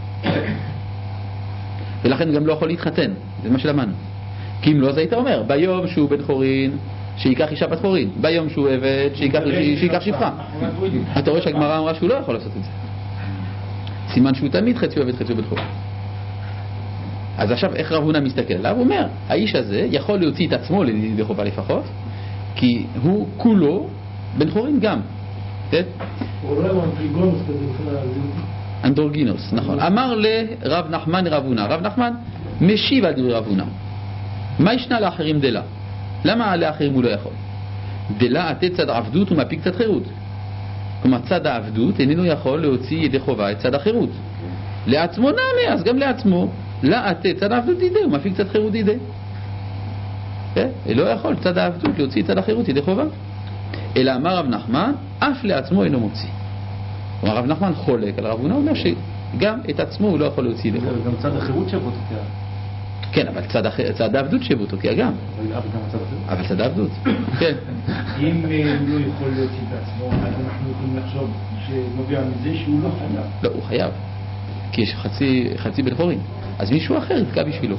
ולכן גם לא יכול להתחתן. זה מה שלמדנו. כי אם לא, אז היית אומר, ביום שהוא בן חורין, שיקח אישה בת חורין. ביום שהוא עבד, שיקח, שיקח שפחה. אתה רואה שהגמרא אמרה שהוא לא יכול לעשות את זה. סימן שהוא תמיד חציו עבד חציו בן חורין. אז עכשיו איך רב הונא מסתכל עליו? הוא אומר, האיש הזה יכול להוציא את עצמו לידי חובה לפחות, כי הוא כולו בן חורין גם. כן? הוא רואה לו אנטריגונוס כזה בכלל הזהות. אנדרוגינוס, נכון. אמר לרב נחמן רב הונא. רב נחמן משיב על דברי רב הונא. מה ישנה לאחרים דלה? למה לאחרים הוא לא יכול? דלה עתה צד עבדות ומפיק צד חירות. כלומר צד העבדות איננו יכול להוציא ידי חובה את צד החירות. לעצמו נעמה, אז גם לעצמו. לה עתה צד העבדות ידי ומפיק צד חירות ידי. כן? לא יכול צד העבדות להוציא צד החירות ידי חובה. אלא אמר רב נחמן, אף לעצמו אינו מוציא. כלומר רב נחמן חולק על רב הונא, אומר שגם את עצמו הוא לא יכול להוציא ידי חובה. גם צד החירות שבו תוקע. כן, אבל צד, הח... צד העבדות שבו תוקע גם. אבל גם צד החירות. אבל צד העבדות, כן. אם הוא לא יכול להוציא את עצמו, אז אנחנו יכולים לחשוב שנובע מזה שהוא לא חייב. לא, הוא חייב. כי יש חצי, חצי בן חורין. אז מישהו אחר יתקע בשבילו.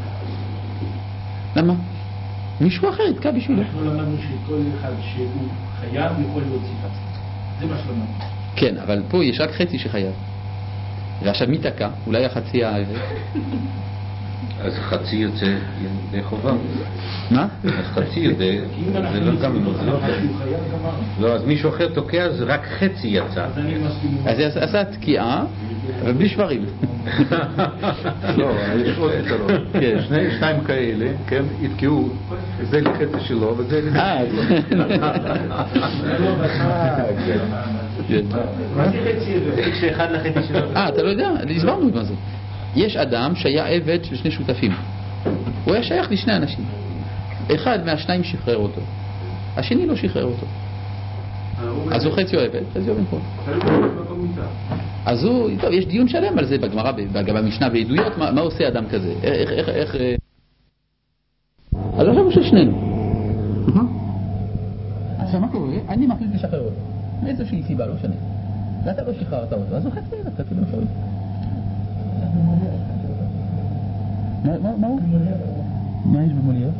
למה? מישהו אחר יתקע בשבילו. אנחנו למדנו שכל אחד שהוא חייב יכול להוציא את עצמו. זה מה שלמדנו. כן, אבל פה יש רק חצי שחייב. ועכשיו מי תקע? אולי החצי העבד. אז חצי יוצא ידי חובה. מה? אז חצי ידי, כי אם זה אנחנו לא גם... נצטרך שהוא חייב גמר. לא, אז מישהו אחר תוקע, אז רק חצי יצא. אז אני מסכים. אז זה עשה תקיעה, אבל בלי שברים. לא, יש עוד פתרון. כן. שני, שניים כאלה, כן, יתקעו, זה לחצי שלו וזה לחצי אה, כן. מה זה חצי? כשאחד לחצי שלו. אה, אתה לא יודע? הסברנו מה זה. יש אדם שהיה עבד של שני שותפים. הוא היה שייך לשני אנשים. אחד מהשניים שחרר אותו. השני לא שחרר אותו. אז הוא חציו עבד, חציו בן חורין. אז הוא, טוב, יש דיון שלם על זה בגמרא, גם במשנה בעדויות, מה, מה עושה אדם כזה? איך, איך, איך... אז עכשיו הוא של שנינו. עכשיו מה קורה? אני מחליט לשחרר אותו. מאיזושהי סיבה, לא שנה. ואתה לא שחררת אותו, אז הוא חצי עבד, חצי בן חורין. מה, מה, מה הוא? מה יש במולייר?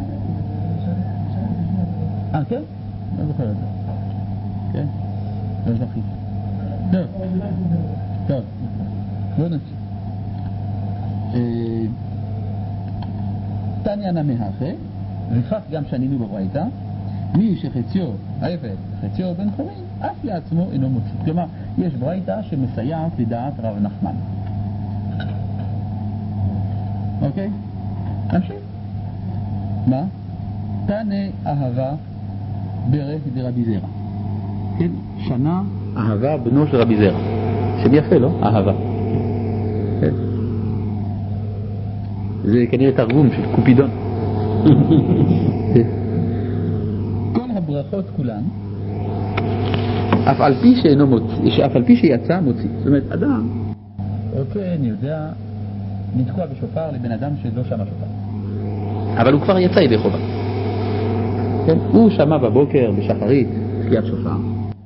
אה, כן? לא זוכר את זה. כן? לא זכית. טוב. טוב. בוא נמשיך. תניא נמי הכי, וכך גם שנינו בברייתא, מי שחציו, ההפך, חציו בן חורין, אף לעצמו אינו מוציא. כלומר, יש ברייתא שמסייעת לדעת רב נחמן. אוקיי? נמשיך. מה? תנא אהבה ברך דרבי זרע. כן? שנה אהבה בנו של רבי זרע. שם יפה, לא? אהבה. כן? זה כנראה תרגום של קופידון. כל הברכות כולן, אף על פי שאינו מוציא, אף על פי שיצא מוציא. זאת אומרת, אדם רוצה, אני יודע, לתקוע בשופר לבן אדם שלא שמע שופר. אבל הוא כבר יצא ידי חובה. כן? הוא שמע בבוקר, בשחרית, תקיעת שופר.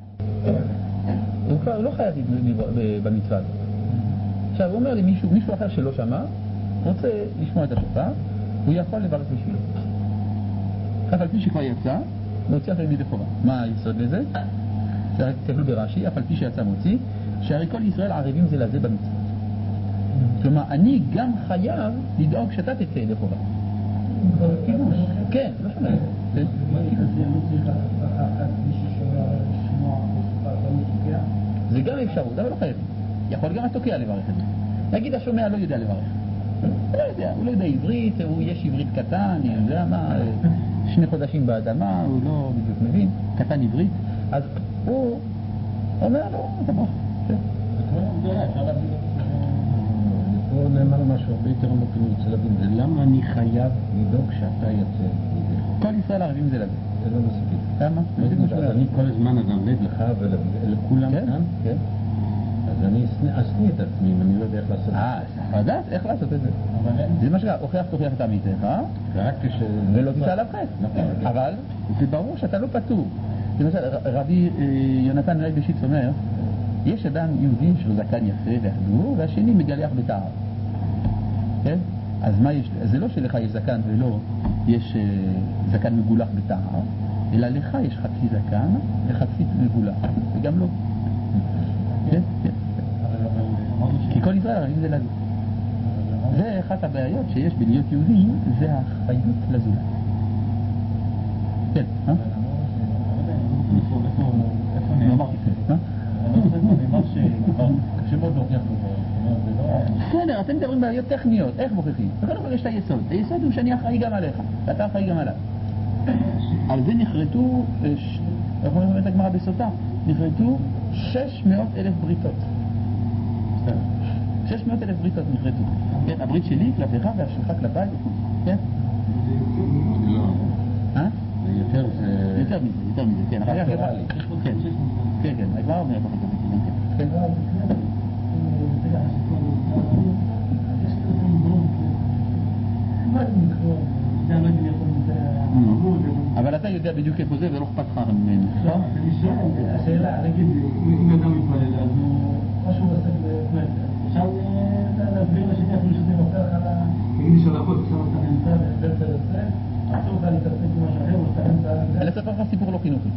הוא כבר לא חייב במצווה הזאת. עכשיו, הוא אומר לי מישהו, מישהו אחר שלא שמע, רוצה לשמוע את השופר, הוא יכול לברך בשבילו. אף על פי שכבר יצא, להוציא אחרי ידי חובה. מה היסוד לזה? תסתכלו ברש"י, אף על פי שיצא מוציא, שהרי כל ישראל ערבים זה לזה במצווה. כלומר, אני גם חייב לדאוג שאתה תצא ידי חובה. כן, לא שומע. זה גם אפשרות, אבל לא חייב. יכול גם התוקע לברך את זה. נגיד השומע לא יודע לברך. הוא לא יודע, הוא לא יודע עברית, הוא יש עברית קטן, אני יודע מה, שני חודשים באדמה, הוא לא בדיוק מבין, קטן עברית, אז הוא אומר לו, אתה בוא. פה נאמר משהו הרבה יותר עמוק, אני רוצה להבין, זה למה אני חייב לדאוג שאתה יצא? כל ישראל ערבים זה לזה. זה לא מספיק. למה? אז אני כל הזמן אדמד לך ולכולם כאן? כן. אז אני אסני את עצמי אם אני לא יודע איך לעשות את זה. אה, צריך לדעת איך לעשות את זה. זה מה שקרה, הוכיח תוכיח את עמיתך, רק כש... ולא תישא עליו חטא. אבל זה ברור שאתה לא פטור. למשל, רבי יונתן אלייב בשיץ אומר, יש אדם יהודי שהוא זקן יפה והחדור, והשני מגלח בטהר. כן? אז מה יש? זה לא שלך יש זקן ולא יש זקן מגולח בטהר, אלא לך יש חצי זקן וחצי מגולח. וגם לא. כן? כן. כי כל ישראל ערבים זה לזה. זה אחת הבעיות שיש בלהיות יהודי, זה האחריות לזולת. כן, אה? לא אמרתי כן, אה? קשה מאוד להוכיח בזה. בסדר, אתם מדברים בעיות טכניות, איך מוכיחים? קודם כל יש את היסוד, היסוד הוא שאני אחראי גם עליך, ואתה אחראי גם עליו. על זה נחרטו, איך אומרים את הגמרא בסוטה, נחרטו שש מאות אלף בריתות. שש מאות אלף בריתות נחרטו. כן, הברית שלי כלפיך והשלך כלפיי, כן? לא. אה? זה יותר זה... יותר מזה, יותר מזה, כן. אחר כך הגמרא... כן, כן, כן, הגמרא אומרת לך את זה, כן. אבל אתה יודע בדיוק איפה זה ולא אכפת לך ממנו. לא, אני שואל, השאלה, נגיד, אם אדם מתפלל, אז הוא, או שהוא עושה באמת, אפשר להסביר לשני אפילו שזה מפתח על ה... נגיד לי שלחות, עכשיו אתה נמצא באמצע יוצא, אסור לך להתעסק עם משהו אחר, או שאתה נמצא... אני אספר לך סיפור לא חינוכי.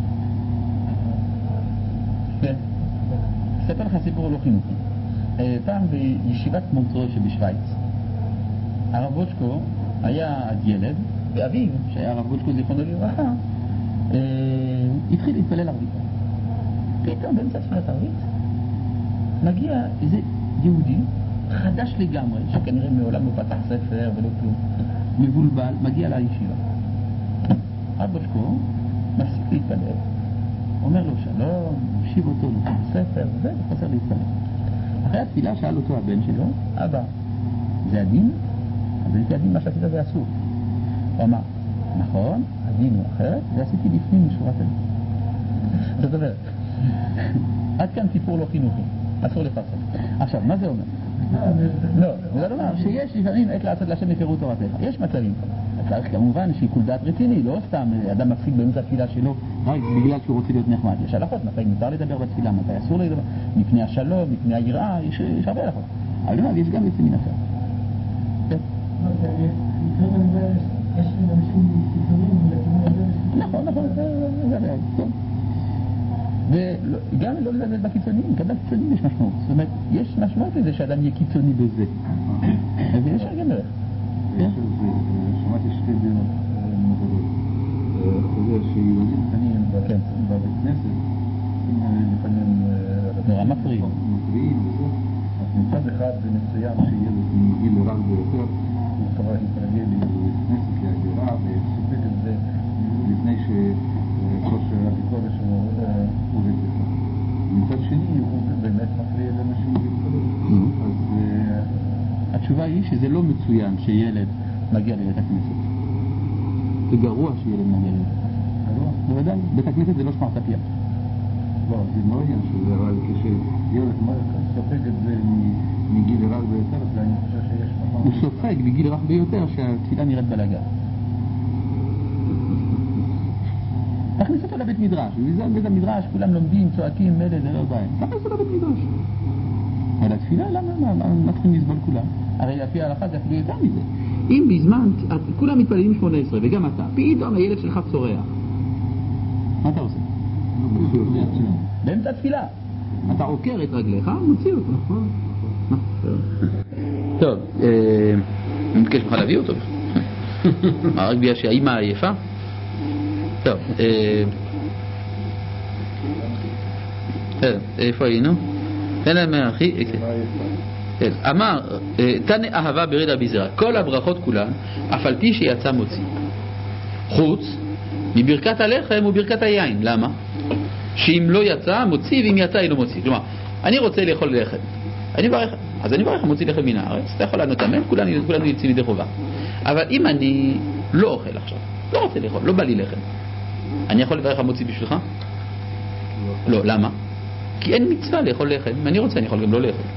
כן. אספר לך סיפור לא חינוכי. פעם בישיבת מונטרו שבשוויץ, הרב וושקו היה עד ילד, ואביו, שהיה הרב וושקו זיכרונו לברכה, התחיל להתפלל ערבית. פתאום באמצע תפילת ערבית מגיע איזה יהודי חדש לגמרי, שכנראה מעולם לא פתח ספר ולא כלום, מבולבל, מגיע לישיבה. הרב וושקו מפסיק להתפלל, אומר לו שלום, מושיב אותו לתוך הספר, וחוזר להתפלל. אחרי התפילה שאל אותו הבן שלו, אבא, זה הדין? אז לפי הדין מה שעשית זה אסור. הוא אמר, נכון, הדין הוא אחרת, ועשיתי לפנים משורת הדין. זאת אומרת, עד כאן סיפור לא חינוכי, אסור לפרסם. עכשיו, מה זה אומר? לא, זה לא אומר שיש לפעמים עת לעשות להשם יפירו תורתך. יש מצבים. צריך כמובן שיקול דעת רציני, לא סתם אדם מפסיק באמצע התפילה שלו רק בגלל שהוא רוצה להיות נחמד. יש הלכות, מתי מותר לדבר בתפילה, מתי אסור לדבר, מפני השלום, מפני היראה, יש, יש הרבה הלכות. אבל לא, יש גם יוצא מן אחר. כן? יש אנשים קיצוניים לכיוון הזה. נכון, נכון, זה הבעיה, טוב. וגם לא לזלזל בקיצוניים, גם בקיצוניים יש משמעות. זאת אומרת, יש משמעות לזה שאדם יהיה קיצוני בזה. אז יש גם דרך. שמעתי שתי דיונות מובדות. חוזר שילדים קטנים בבית כנסת, לפעמים נורא מפריעים. מפריעים וזה, אז מצד אחד זה מצוין שילד מגיל רך ביותר, הוא כבר התרגל לבית כנסת להגירה וסופג את זה לפני שכושר הביקורת שלו עובד בכלל. מצד שני הוא באמת מפריע לאנשים להתקדם. אז התשובה היא שזה לא מצוין שילד מגיע לבית הכנסת. זה גרוע שילד מגיע לבית הכנסת. גרוע? בוודאי, בית הכנסת זה לא שמרטפיה. לא, זה לא עניין של זה, אבל כשילד סופג את זה מגיל רך ביותר, אז אני חושב שיש מקום... הוא סופג בגיל רך ביותר שהתפילה נראית בלגה. תכניס אותו לבית מדרש, ובזה בית המדרש כולם לומדים, צועקים, מלא, זה לא בעיה. תכניס אותו לבית מדרש. אבל התפילה, למה מתחילים לסבול כולם? הרי לפי ההלכה זה אפילו יותר מזה. אם בזמן, כולם מתפללים שמונה עשרה, וגם אתה, פתאום הילד שלך צורח. מה אתה עושה? באמצע התפילה. אתה עוקר את רגליך, מוציא אותו. טוב, אני מבקש ממך להביא אותו. רק בגלל שהאימא עייפה? טוב, איפה היינו? תן להם אחי, אמר, תן אהבה ברידה ביזרה, כל הברכות כולן, אף על פי שיצא מוציא. חוץ מברכת הלחם וברכת היין. למה? שאם לא יצא, מוציא, ואם יצא, אינו מוציא. כלומר, אני רוצה לאכול לחם. אני מברך, אז אני מברך, מוציא לחם מן הארץ. אתה יכול לענות אמן, כולנו יוצאים ידי חובה. אבל אם אני לא אוכל עכשיו, לא רוצה לאכול, לא בא לי לחם, אני יכול לברך המוציא בשבילך? לא. למה? כי אין מצווה לאכול לחם. אם אני רוצה, אני יכול גם לא לאכול.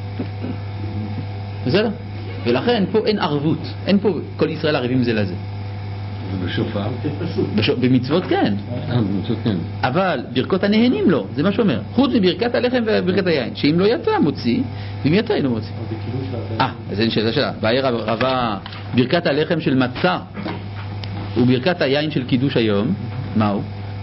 בסדר? ולכן פה אין ערבות. אין פה כל ישראל ערבים זה לזה. ובשופר? במצוות כן. אה, במצוות כן. אבל ברכות הנהנים לא, זה מה שאומר. חוץ מברכת הלחם וברכת היין. שאם לא יצא, מוציא, ואם יצא, אינו מוציא. אה, אז אין שאלה שלה. בעיר רבה, ברכת הלחם של מצה וברכת היין של קידוש היום, מהו?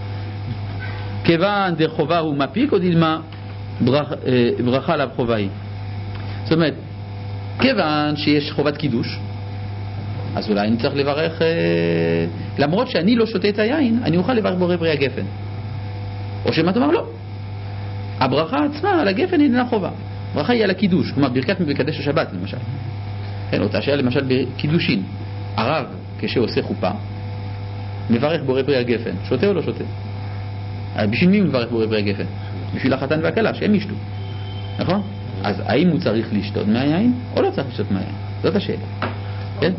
כיוון דחובה הוא מפיק או דילמה ברכה עליו חובה היא. זאת אומרת, כיוון שיש חובת קידוש, אז אולי אני צריך לברך, אה, למרות שאני לא שותה את היין, אני אוכל לברך בורא פרי הגפן. או שמה אתה אומר? לא. הברכה עצמה על הגפן אינה חובה. ברכה היא על הקידוש, כלומר ברכת מקדש השבת למשל. כן, אותה שהיה למשל בקידושין. הרב, כשעושה חופה, מברך בורא פרי הגפן. שותה או לא שותה? בשביל מי הוא מברך בורא פרי הגפן? בשביל החתן והכלה, שהם ישתו. נכון? אז האם הוא צריך לשתות מהיין או לא צריך לשתות מהיין? זאת השאלה. כן?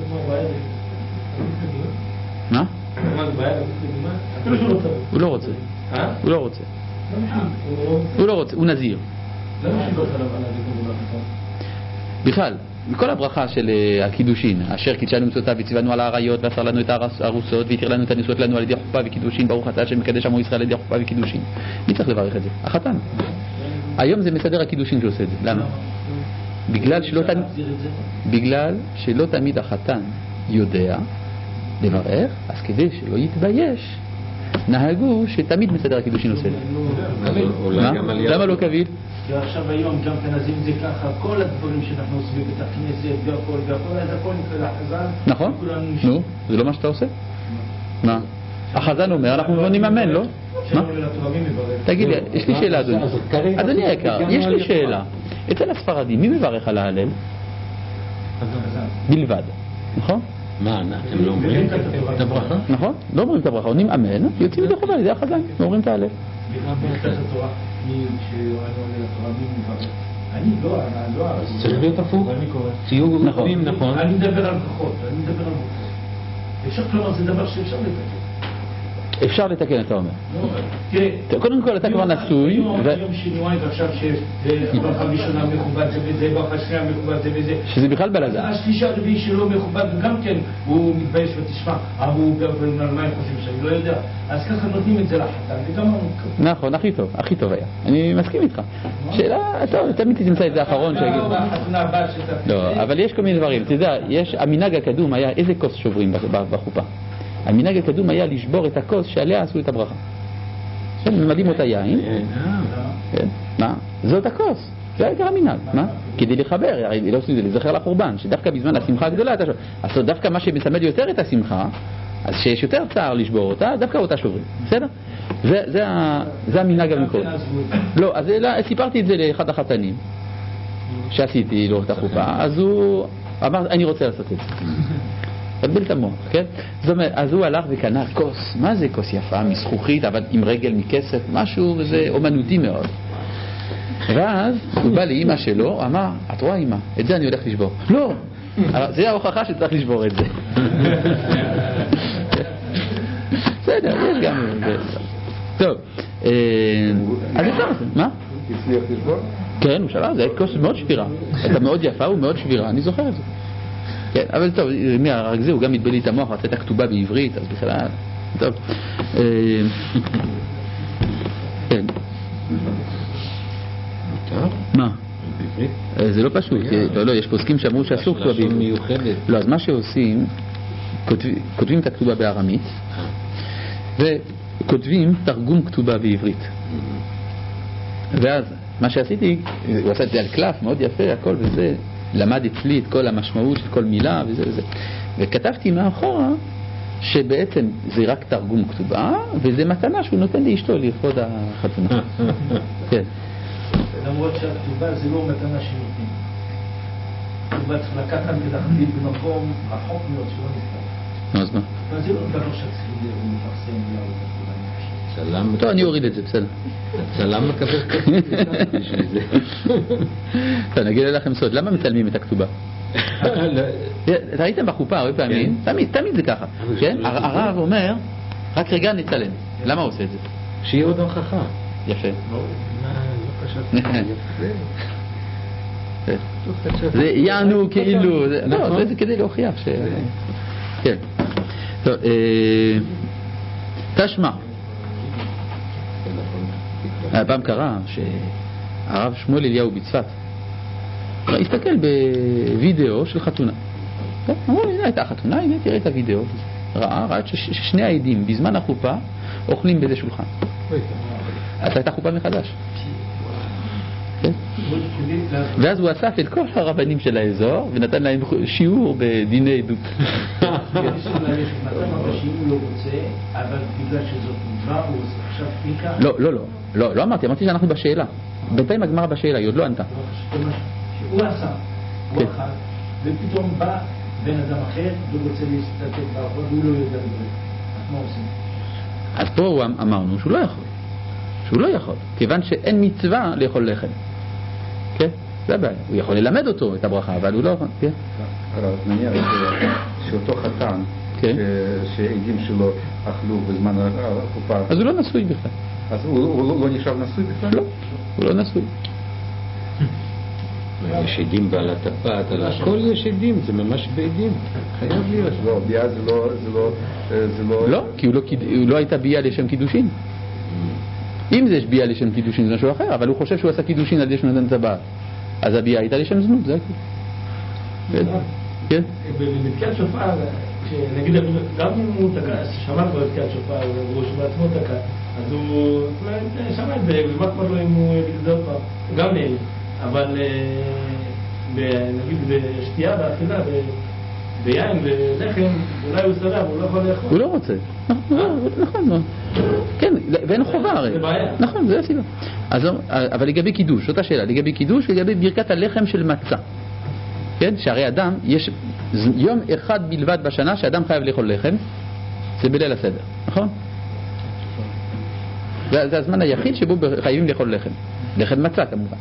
מה? הוא לא רוצה. הוא לא רוצה. הוא לא רוצה, הוא נזיר. בכלל, מכל הברכה של הקידושין, אשר קידשנו מצוותיו וציוונו על העריות ואסר לנו את הארוסות והתיר לנו את הנישואות לנו על ידי חופה וקידושין, ברוך אתה שמקדש עמו ישראל על ידי חופה וקידושין. מי צריך לברך את זה? החתן. היום זה מסדר הקידושין שעושה את זה. למה? בגלל שלא תמיד בגלל שלא תמיד החתן יודע לברך, אז כדי שלא יתבייש נהגו שתמיד מסדר הקידושין עושה את זה. למה לא קביל? כי עכשיו היום גם תנזים זה ככה, כל הדברים שאנחנו עושים בבית הכנסת והכל והכל, אז הכל נקרא לחזן. נכון, נו, זה לא מה שאתה עושה? מה? החזן אומר, אנחנו לא נממן, לא? מה? תגיד לי, יש לי שאלה אדוני. אדוני היקר, יש לי שאלה. אצל הספרדים, מי מברך על ההלל? בלבד, נכון? מה, אתם לא אומרים את הברכה? נכון, לא אומרים את הברכה, עונים אמן, יוצאים ידי חובה, זה החזן, לא אומרים את ההלל. ברכת התורה, מי שאוהב לתורה, מי מברך? אני לא, אני לא... צריך להיות הפוך. תהיו רבים, נכון. אני מדבר על ברכות, אני מדבר על ברכות. אפשר, כלומר, זה דבר שאפשר לתקן. אפשר לתקן, אתה אומר. קודם כל, אתה כבר נשוי. יום שנועי ועכשיו שברכה ראשונה מכובד זה וזה, ברכה שנייה מכובד זה וזה. שזה בכלל בלגן. השלישי הרביעי שלו מכובד, וגם כן הוא מתבייש ותשמע, הוא על מה הם חושבים שאני לא יודע. אז ככה נותנים את זה לחתן, וגם... נכון, הכי טוב, הכי טוב היה. אני מסכים איתך. שאלה, טוב, תמיד תמצא את זה האחרון שיגיד. לא, אבל יש כל מיני דברים. אתה יודע, המנהג הקדום היה איזה כוס שוברים בחופה. המנהג הקדום היה לשבור את הכוס שעליה עשו את הברכה. עכשיו ממלאים אותה יין. מה? זאת הכוס. זה היה עיקר המנהג. מה? כדי לחבר, הרי לא עושים את זה, לזכר לחורבן, שדווקא בזמן השמחה הגדולה, אז דווקא מה שמסמל יותר את השמחה, אז שיש יותר צער לשבור אותה, דווקא אותה שוברים, בסדר? זה, זה, זה המנהג המקורי. לא, אז סיפרתי את זה לאחד החתנים שעשיתי לו את החופה, אז הוא אמר, אני רוצה לעשות את זה. תבלבל את המוח, כן? זאת אומרת, אז הוא הלך וקנה כוס, מה זה כוס יפה, מזכוכית, אבל עם רגל מכסף, משהו, וזה אומנותי מאוד. ואז הוא בא לאמא שלו, הוא אמר, את רואה אמא, את זה אני הולך לשבור. לא, זה ההוכחה שצריך לשבור את זה. בסדר, יש גם... טוב, אז אפשר, מה? הצליח לשבור? כן, הוא שבר, זה היה כוס מאוד שבירה. הייתה מאוד יפה ומאוד שבירה, אני זוכר את זה. כן, אבל טוב, מהרג זה הוא גם מתבלי את המוח, רצה את הכתובה בעברית, אז בכלל, טוב. כן. מה? זה לא פשוט, לא, לא, יש פוסקים שאמרו שאסור כתובה בעברית. לא, אז מה שעושים, כותבים את הכתובה בארמית, וכותבים תרגום כתובה בעברית. ואז, מה שעשיתי, הוא עשה את זה על קלף, מאוד יפה, הכל וזה, למד אצלי את כל המשמעות של כל מילה וזה וזה. וכתבתי מאחורה שבעצם זה רק תרגום כתובה, וזה מתנה שהוא נותן לאשתו לכבוד החתונה. כן. למרות שהכתובה זה לא מתנה שנותנים. כתובה צריך לקחת ולהחליט במקום רחוק מאוד שלא נסתר. אז מה? אבל זה לא דבר שצריך לפרסם ולהראות את הכתובה. טוב, אני אוריד את זה, בסדר. צלם מקבל כתובה בשביל זה. טוב, נגיד לכם סוד, למה מצלמים את הכתובה? ראיתם בחופה הרבה פעמים? תמיד זה ככה. הרב אומר, רק רגע נצלם. למה הוא עושה את זה? שיהיה עוד הוכחה. יפה. לא זה יענו כאילו, לא, זה כדי להוכיח ש... כן. טוב, תשמע. הפעם קרה שהרב שמואל אליהו בצפת הסתכל בווידאו של חתונה. אמרו לי, הייתה חתונה, הנה תראה את הווידאו. ראה, ראה ששני העדים בזמן החופה אוכלים באיזה שולחן. אז הייתה חופה מחדש. ואז הוא אסף את כל הרבנים של האזור ונתן להם שיעור בדיני עדות. יש מצב שאם הוא לא רוצה, אבל בגלל שזאת נדבר, הוא עכשיו פיקה. לא, לא, לא, לא, לא אמרתי, אמרתי שאנחנו בשאלה. בינתיים הגמרא בשאלה, היא עוד לא ענתה. שהוא עשה, הוא אכל, ופתאום בא בן אדם אחר ורוצה להסתתק בארון והוא לא יודע לדבר. אז מה עושים? אז פה אמרנו שהוא לא יכול. שהוא לא יכול, כיוון שאין מצווה לאכול לחם. כן? זה הבעיה. הוא יכול ללמד אותו את הברכה, אבל הוא לא יכול. כן? הרב, נניח שאותו חתן, שעדים שלו אכלו בזמן החופה, אז הוא לא נשוי בכלל. אז הוא לא נשאר נשוי בכלל? לא, הוא לא נשוי. יש עדים בעל הטפת, על הכל יש עדים, זה ממש בעדים. חייב להיות. לא, בייה זה לא... לא, כי הוא לא הייתה בייה לשם קידושין. אם זה יש בייה לשם קידושין זה משהו אחר, אבל הוא חושב שהוא עשה קידושין על זה שהוא נתן טבעת, אז הבייה הייתה לשם זנות, זה הכי. כן? בתקיעת שופר, נגיד, גם אם הוא שמע כבר בתקיעת שופר, הוא בעצמו תקע, אז הוא שמע את זה, ומה כבר לו אם הוא יגיד עוד פעם, הוא גם נהנה, אבל נגיד בשתייה, באכילה, ביין ולחם, אולי הוא סדר, הוא לא יכול לאכול. הוא לא רוצה. נכון, כן, ואין חובה הרי. זה בעיה. נכון, זה הסיבה. אבל לגבי קידוש, אותה שאלה, לגבי קידוש, לגבי ברכת הלחם של מצה. כן, שהרי אדם, יש יום אחד בלבד בשנה שאדם חייב לאכול לחם, זה בליל הסדר, נכון? זה הזמן היחיד שבו חייבים לאכול לחם. לחם מצה כמובן.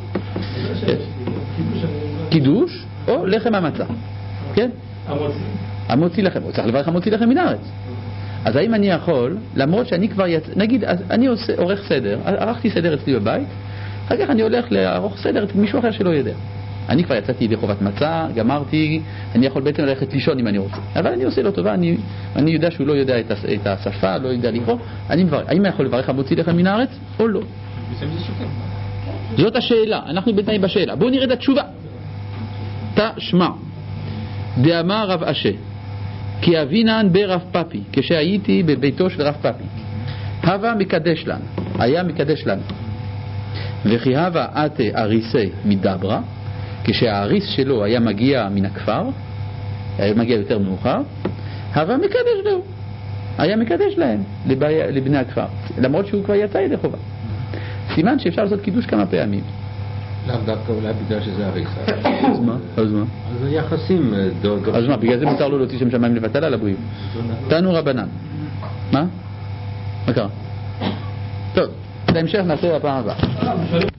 קידוש או לחם המצה. כן? המוציא. המוציא לחם, הוא צריך לברך המוציא לחם מן הארץ. אז האם אני יכול, למרות שאני כבר יצ... נגיד, אני עושה, עורך סדר, ערכתי סדר אצלי בבית, אחר כך אני הולך לערוך סדר את מישהו אחר שלא יודע. אני כבר יצאתי לחובת מצה, גמרתי, אני יכול בעצם ללכת לישון אם אני רוצה. אבל אני עושה לו טובה, אני, אני יודע שהוא לא יודע את, את השפה, לא יודע לקרוא, אני מברך. האם אני יכול לברך המוציא לחם מן הארץ או לא? זאת השאלה, אנחנו בינתיים בשאלה. בואו נראה את התשובה. תשמע. דאמר רב אשה, כי אבינן ברב פפי, כשהייתי בביתו של רב פפי, הווה מקדש לנו, היה מקדש לנו, וכי הווה אתה אריסי מדברה, כשהאריס שלו היה מגיע מן הכפר, היה מגיע יותר מאוחר, הווה מקדש לו. היה מקדש להם, לבעיה, לבני הכפר, למרות שהוא כבר יצא ידי חובה. סימן שאפשר לעשות קידוש כמה פעמים. לאו דווקא אולי בגלל שזה הריסה. אז מה? אז מה? אז היחסים דוד. אז מה? בגלל זה מותר לו להוציא שם שמיים לבטל על הבריאות. תנו רבנן. מה? מה קרה? טוב, את ההמשך נעשה בפעם הבאה.